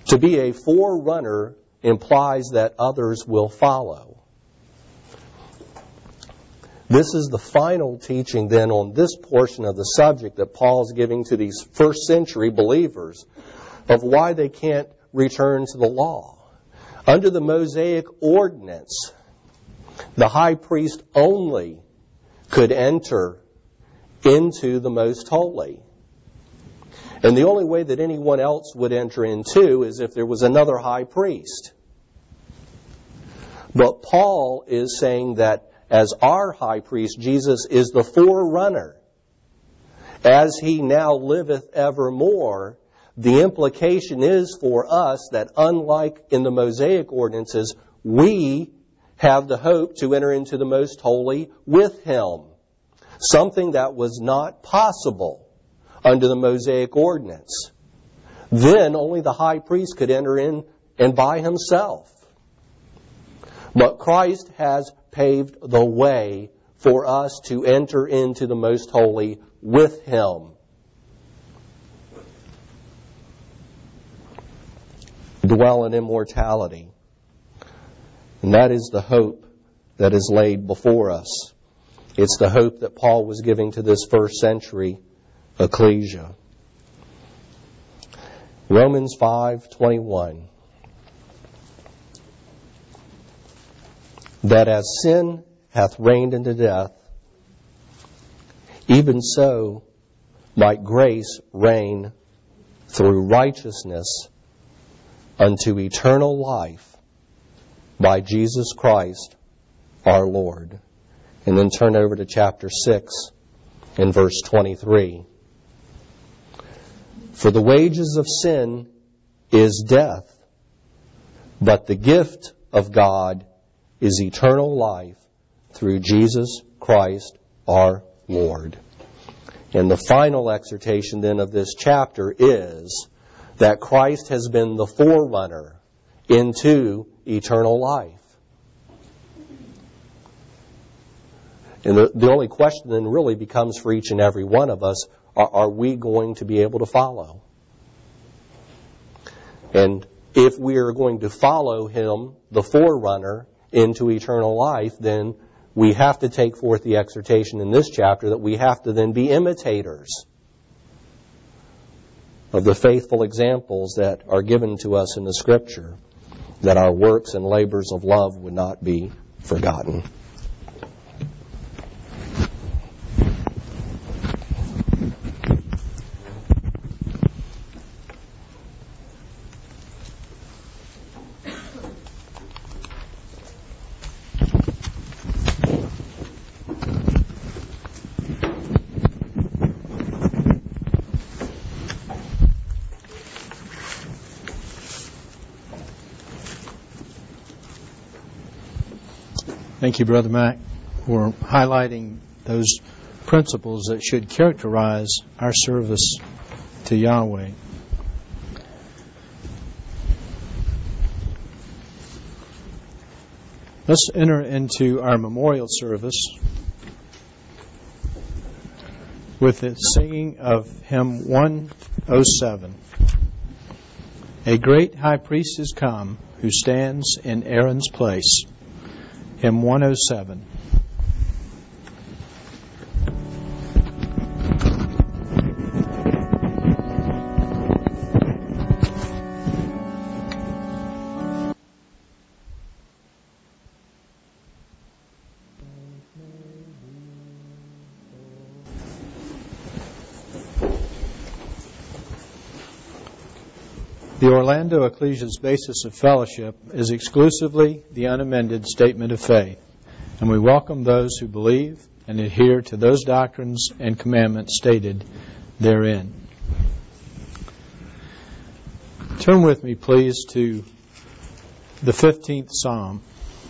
Speaker 2: To be a forerunner implies that others will follow. This is the final teaching then on this portion of the subject that Paul's giving to these first century believers of why they can't return to the law. Under the Mosaic ordinance, the high priest only could enter into the most holy. And the only way that anyone else would enter into is if there was another high priest. But Paul is saying that as our high priest, Jesus is the forerunner. As he now liveth evermore, the implication is for us that unlike in the Mosaic ordinances, we have the hope to enter into the most holy with him. Something that was not possible under the Mosaic ordinance. Then only the high priest could enter in and by himself. But Christ has paved the way for us to enter into the most holy with him. Dwell in immortality. And that is the hope that is laid before us. It's the hope that Paul was giving to this first century ecclesia. Romans 5:21. That as sin hath reigned unto death, even so might grace reign through righteousness unto eternal life by Jesus Christ our Lord. And then turn over to chapter 6 and verse 23. For the wages of sin is death, but the gift of God is eternal life through Jesus Christ our Lord. And the final exhortation then of this chapter is that Christ has been the forerunner into eternal life. And the only question then really becomes for each and every one of us, are we going to be able to follow? And if we are going to follow him, the forerunner, into eternal life, then we have to take forth the exhortation in this chapter that we have to then be imitators of the faithful examples that are given to us in the Scripture, that our works and labors of love would not be forgotten.
Speaker 1: Thank you, Brother Mack, for highlighting those principles that should characterize our service to Yahweh. Let's enter into our memorial service with the singing of hymn 107. A great high priest is come, who stands in Aaron's place. Hymn 107. The Orlando Ecclesia's basis of fellowship is exclusively the unamended statement of faith, and we welcome those who believe and adhere to those doctrines and commandments stated therein. Turn with me, please, to the 15th Psalm.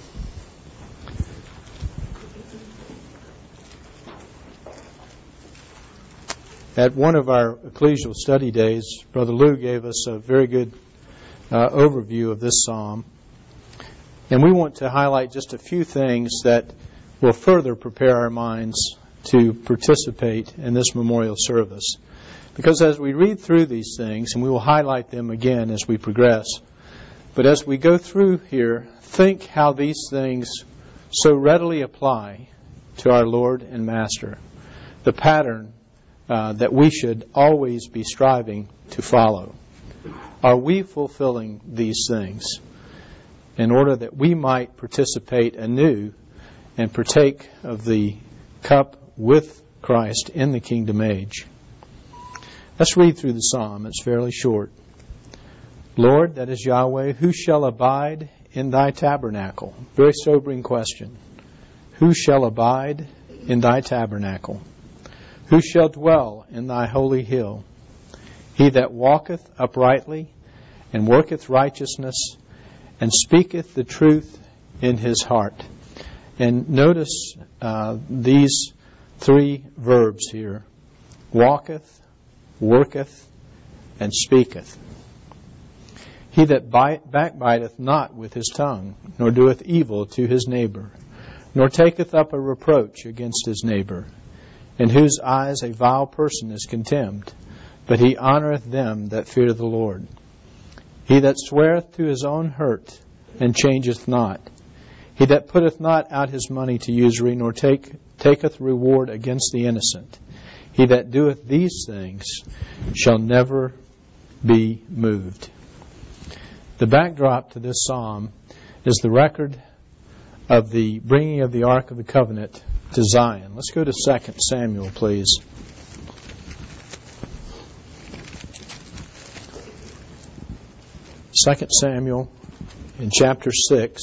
Speaker 1: At one of our ecclesial study days, Brother Lou gave us a very good overview of this psalm. And we want to highlight just a few things that will further prepare our minds to participate in this memorial service. Because as we read through these things, and we will highlight them again as we progress, but as we go through here, think how these things so readily apply to our Lord and Master, the pattern that we should always be striving to follow. Are we fulfilling these things in order that we might participate anew and partake of the cup with Christ in the kingdom age? Let's read through the psalm. It's fairly short. Lord, that is Yahweh, who shall abide in thy tabernacle? Very sobering question. Who shall abide in thy tabernacle? Who shall dwell in thy holy hill? He that walketh uprightly and worketh righteousness and speaketh the truth in his heart. And notice these three verbs here. Walketh, worketh, and speaketh. He that backbiteth not with his tongue, nor doeth evil to his neighbor, nor taketh up a reproach against his neighbor, in whose eyes a vile person is contemned, but he honoureth them that fear the Lord. He that sweareth to his own hurt, and changeth not. He that putteth not out his money to usury, nor taketh reward against the innocent. He that doeth these things shall never be moved. The backdrop to this psalm is the record of the bringing of the Ark of the Covenant to Zion. Let's go to 2 Samuel, please. Second Samuel in chapter 6,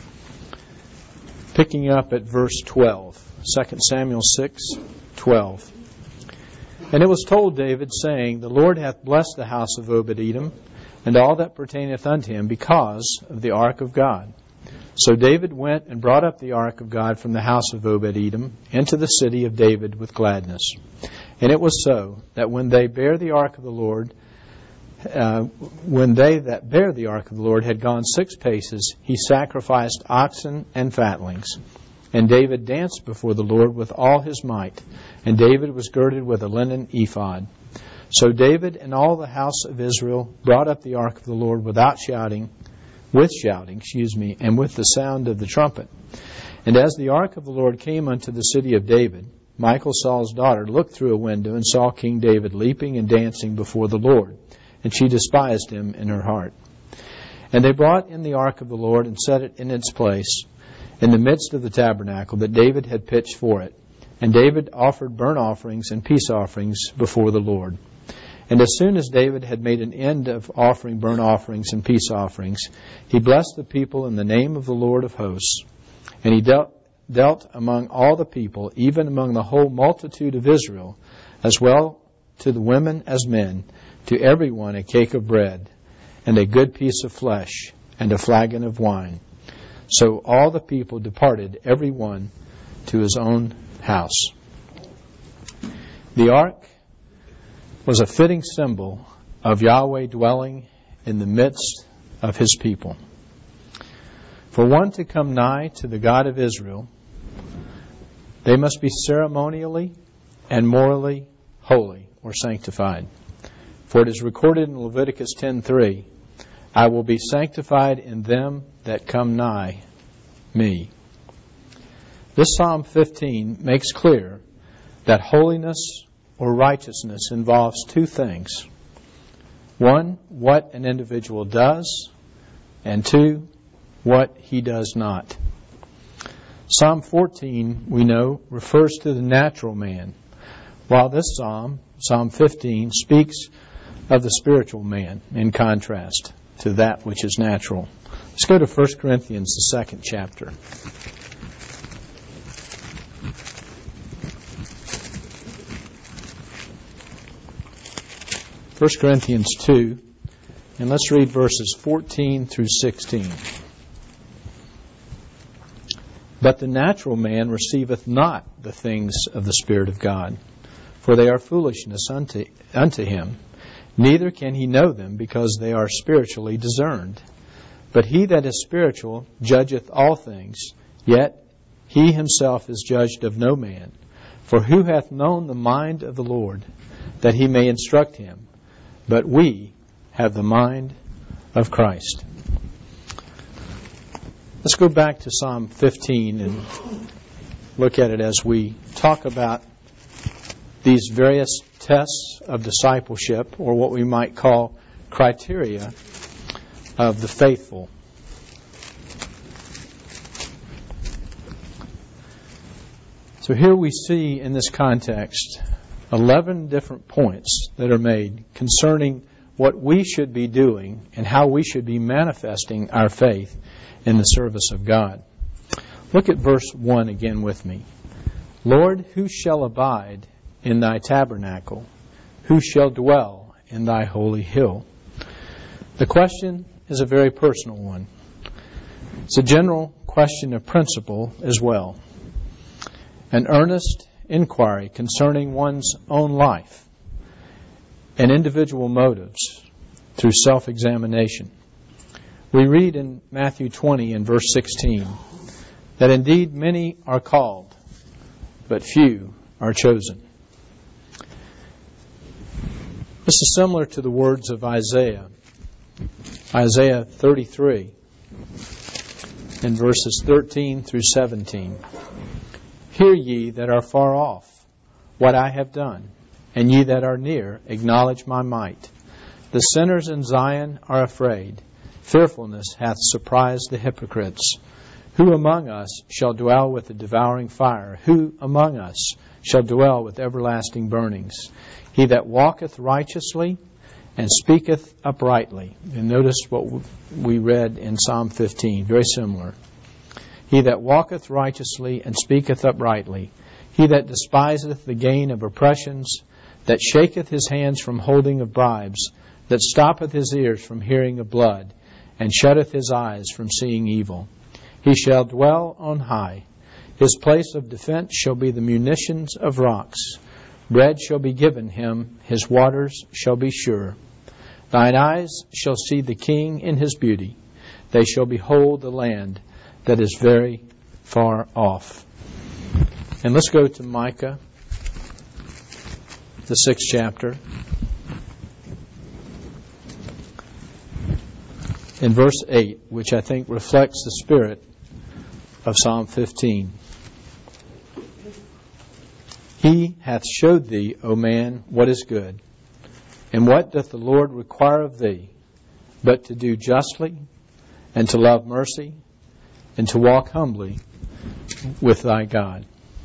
Speaker 1: picking up at verse 12. 2 Samuel 6:12. And it was told David, saying, The Lord hath blessed the house of Obed-Edom, and all that pertaineth unto him, because of the ark of God. So David went and brought up the ark of God from the house of Obed-Edom into the city of David with gladness. And it was so, that when they bear the ark of the Lord, when they that bear the ark of the Lord had gone 6 paces, he sacrificed oxen and fatlings. And David danced before the Lord with all his might. And David was girded with a linen ephod. So David and all the house of Israel brought up the ark of the Lord with shouting, and with the sound of the trumpet. And as the ark of the Lord came unto the city of David, Michal, Saul's daughter, looked through a window and saw King David leaping and dancing before the Lord. And she despised him in her heart. And they brought in the ark of the Lord and set it in its place in the midst of the tabernacle that David had pitched for it. And David offered burnt offerings and peace offerings before the Lord. And as soon as David had made an end of offering burnt offerings and peace offerings, he blessed the people in the name of the Lord of hosts. And he dealt among all the people, even among the whole multitude of Israel, as well to the women as men, to every one a cake of bread, and a good piece of flesh, and a flagon of wine. So all the people departed, every one to his own house. The ark was a fitting symbol of Yahweh dwelling in the midst of his people. For one to come nigh to the God of Israel, they must be ceremonially and morally holy or sanctified. For it is recorded in Leviticus 10:3, I will be sanctified in them that come nigh me. This Psalm 15 makes clear that holiness or righteousness involves 2 things. 1, what an individual does, and 2, what he does not. Psalm 14, we know, refers to the natural man, while this psalm, Psalm 15, speaks of the spiritual man in contrast to that which is natural. Let's go to 1 Corinthians, the 2nd chapter. 1 Corinthians 2, and let's read verses 14 through 16. But the natural man receiveth not the things of the Spirit of God, for they are foolishness unto him. Neither can he know them, because they are spiritually discerned. But he that is spiritual judgeth all things, yet he himself is judged of no man. For who hath known the mind of the Lord? that he may instruct him. But we have the mind of Christ. Let's go back to Psalm 15 and look at it as we talk about these various tests of discipleship, or what we might call criteria of the faithful. So here we see in this context 11 different points that are made concerning what we should be doing and how we should be manifesting our faith in the service of God. Look at verse 1 again with me. Lord, who shall abide in thy tabernacle? Who shall dwell in thy holy hill? The question is a very personal one. It's a general question of principle as well. An earnest inquiry concerning one's own life and individual motives through self-examination. We read in Matthew 20 and verse 16 that indeed many are called, but few are chosen. This is similar to the words of Isaiah 33 in verses 13 through 17. Hear ye that are far off what I have done, and ye that are near acknowledge my might. The sinners in Zion are afraid. Fearfulness hath surprised the hypocrites. Who among us shall dwell with the devouring fire? Who among us shall dwell with everlasting burnings? He that walketh righteously and speaketh uprightly. And notice what we read in Psalm 15, very similar. He that walketh righteously and speaketh uprightly. He that despiseth the gain of oppressions, that shaketh his hands from holding of bribes, that stoppeth his ears from hearing of blood, and shutteth his eyes from seeing evil. He shall dwell on high. His place of defense shall be the munitions of rocks. Bread shall be given him, his waters shall be sure. Thine eyes shall see the King in his beauty. They shall behold the land that is very far off. And let's go to Micah, the 6th chapter. In verse 8, which I think reflects the spirit of Psalm 15. He hath showed thee, O man, what is good. And what doth the Lord require of thee, but to do justly, and to love mercy, and to walk humbly with thy God.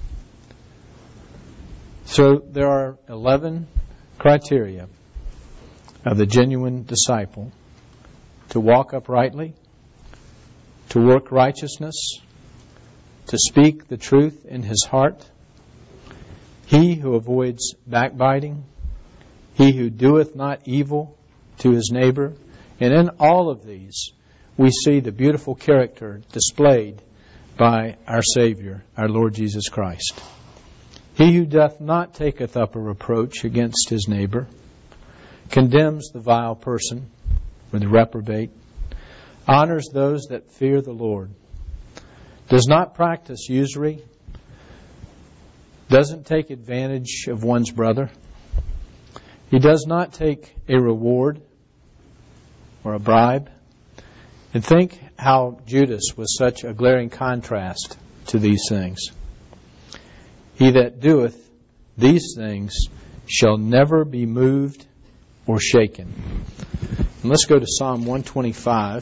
Speaker 1: So there are 11 criteria of the genuine disciple: to walk uprightly, to work righteousness, to speak the truth in his heart, he who avoids backbiting, he who doeth not evil to his neighbor. And in all of these, we see the beautiful character displayed by our Savior, our Lord Jesus Christ. He who doth not taketh up a reproach against his neighbor, condemns the vile person or the reprobate, honors those that fear the Lord, does not practice usury, doesn't take advantage of one's brother, he does not take a reward or a bribe. And think how Judas was such a glaring contrast to these things. He that doeth these things shall never be moved or shaken. And let's go to Psalm 125.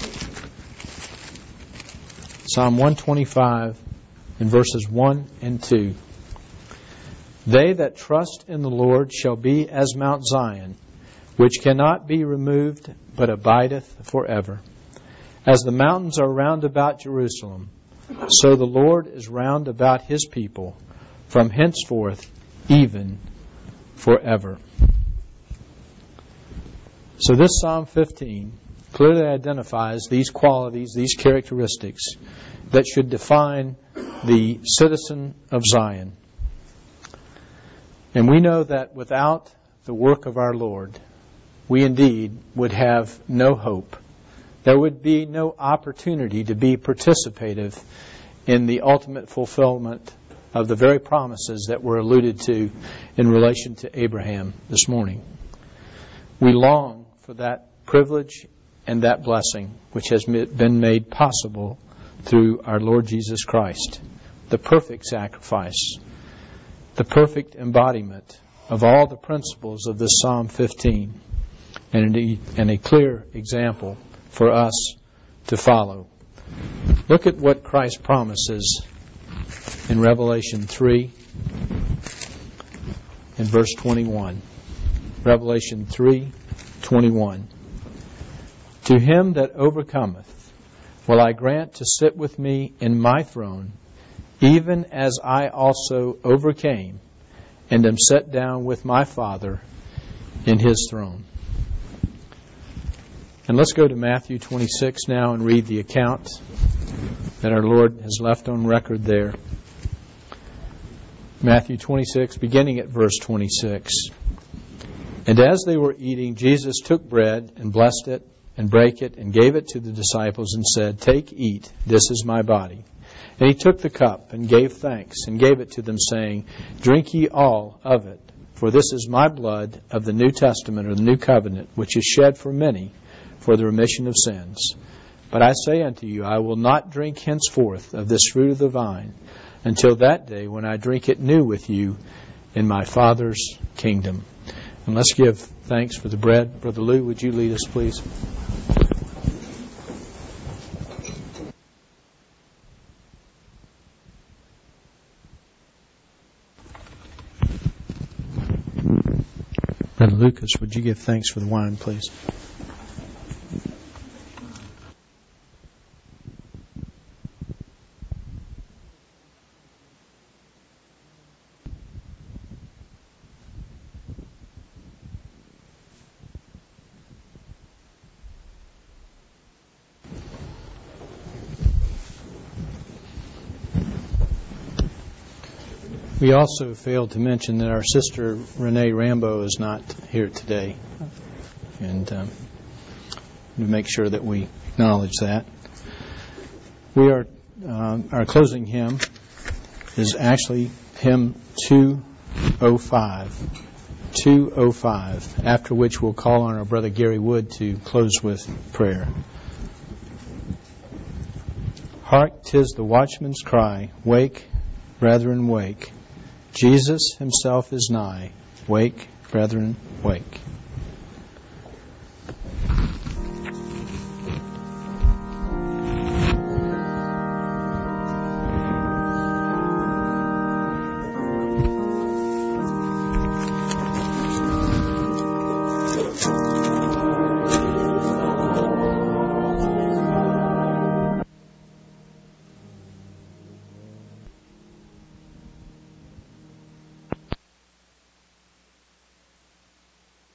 Speaker 1: Psalm 125 in verses 1 and 2. They that trust in the Lord shall be as Mount Zion, which cannot be removed, but abideth forever. As the mountains are round about Jerusalem, so the Lord is round about his people, from henceforth even forever. So this Psalm 15 clearly identifies these qualities, these characteristics that should define the citizen of Zion. And we know that without the work of our Lord, we indeed would have no hope. There would be no opportunity to be participative in the ultimate fulfillment of the very promises that were alluded to in relation to Abraham this morning. We long for that privilege and that blessing which has been made possible through our Lord Jesus Christ, the perfect sacrifice, the perfect embodiment of all the principles of this Psalm 15, and a clear example for us to follow. Look at what Christ promises in Revelation 3 in verse 21. Revelation 3:21. To him that overcometh will I grant to sit with me in my throne, even as I also overcame and am set down with my Father in his throne. And let's go to Matthew 26 now and read the account that our Lord has left on record there. Matthew 26, beginning at verse 26. And as they were eating, Jesus took bread and blessed it and brake it and gave it to the disciples and said, Take, eat, this is my body. And he took the cup and gave thanks and gave it to them, saying, Drink ye all of it, for this is my blood of the New Testament, or the New Covenant, which is shed for many for the remission of sins. But I say unto you, I will not drink henceforth of this fruit of the vine until that day when I drink it new with you in my Father's kingdom. And let's give thanks for the bread. Brother Lou, would you lead us, please? Brother Lucas, would you give thanks for the wine, please? We also failed to mention that our sister Renee Rambo is not here today, and we make sure that we acknowledge that. We are our closing hymn is actually hymn 205, 205. After which we'll call on our brother Gary Wood to close with prayer. Hark, 'tis the watchman's cry, wake, brethren, wake. Jesus himself is nigh. Wake, brethren, wake.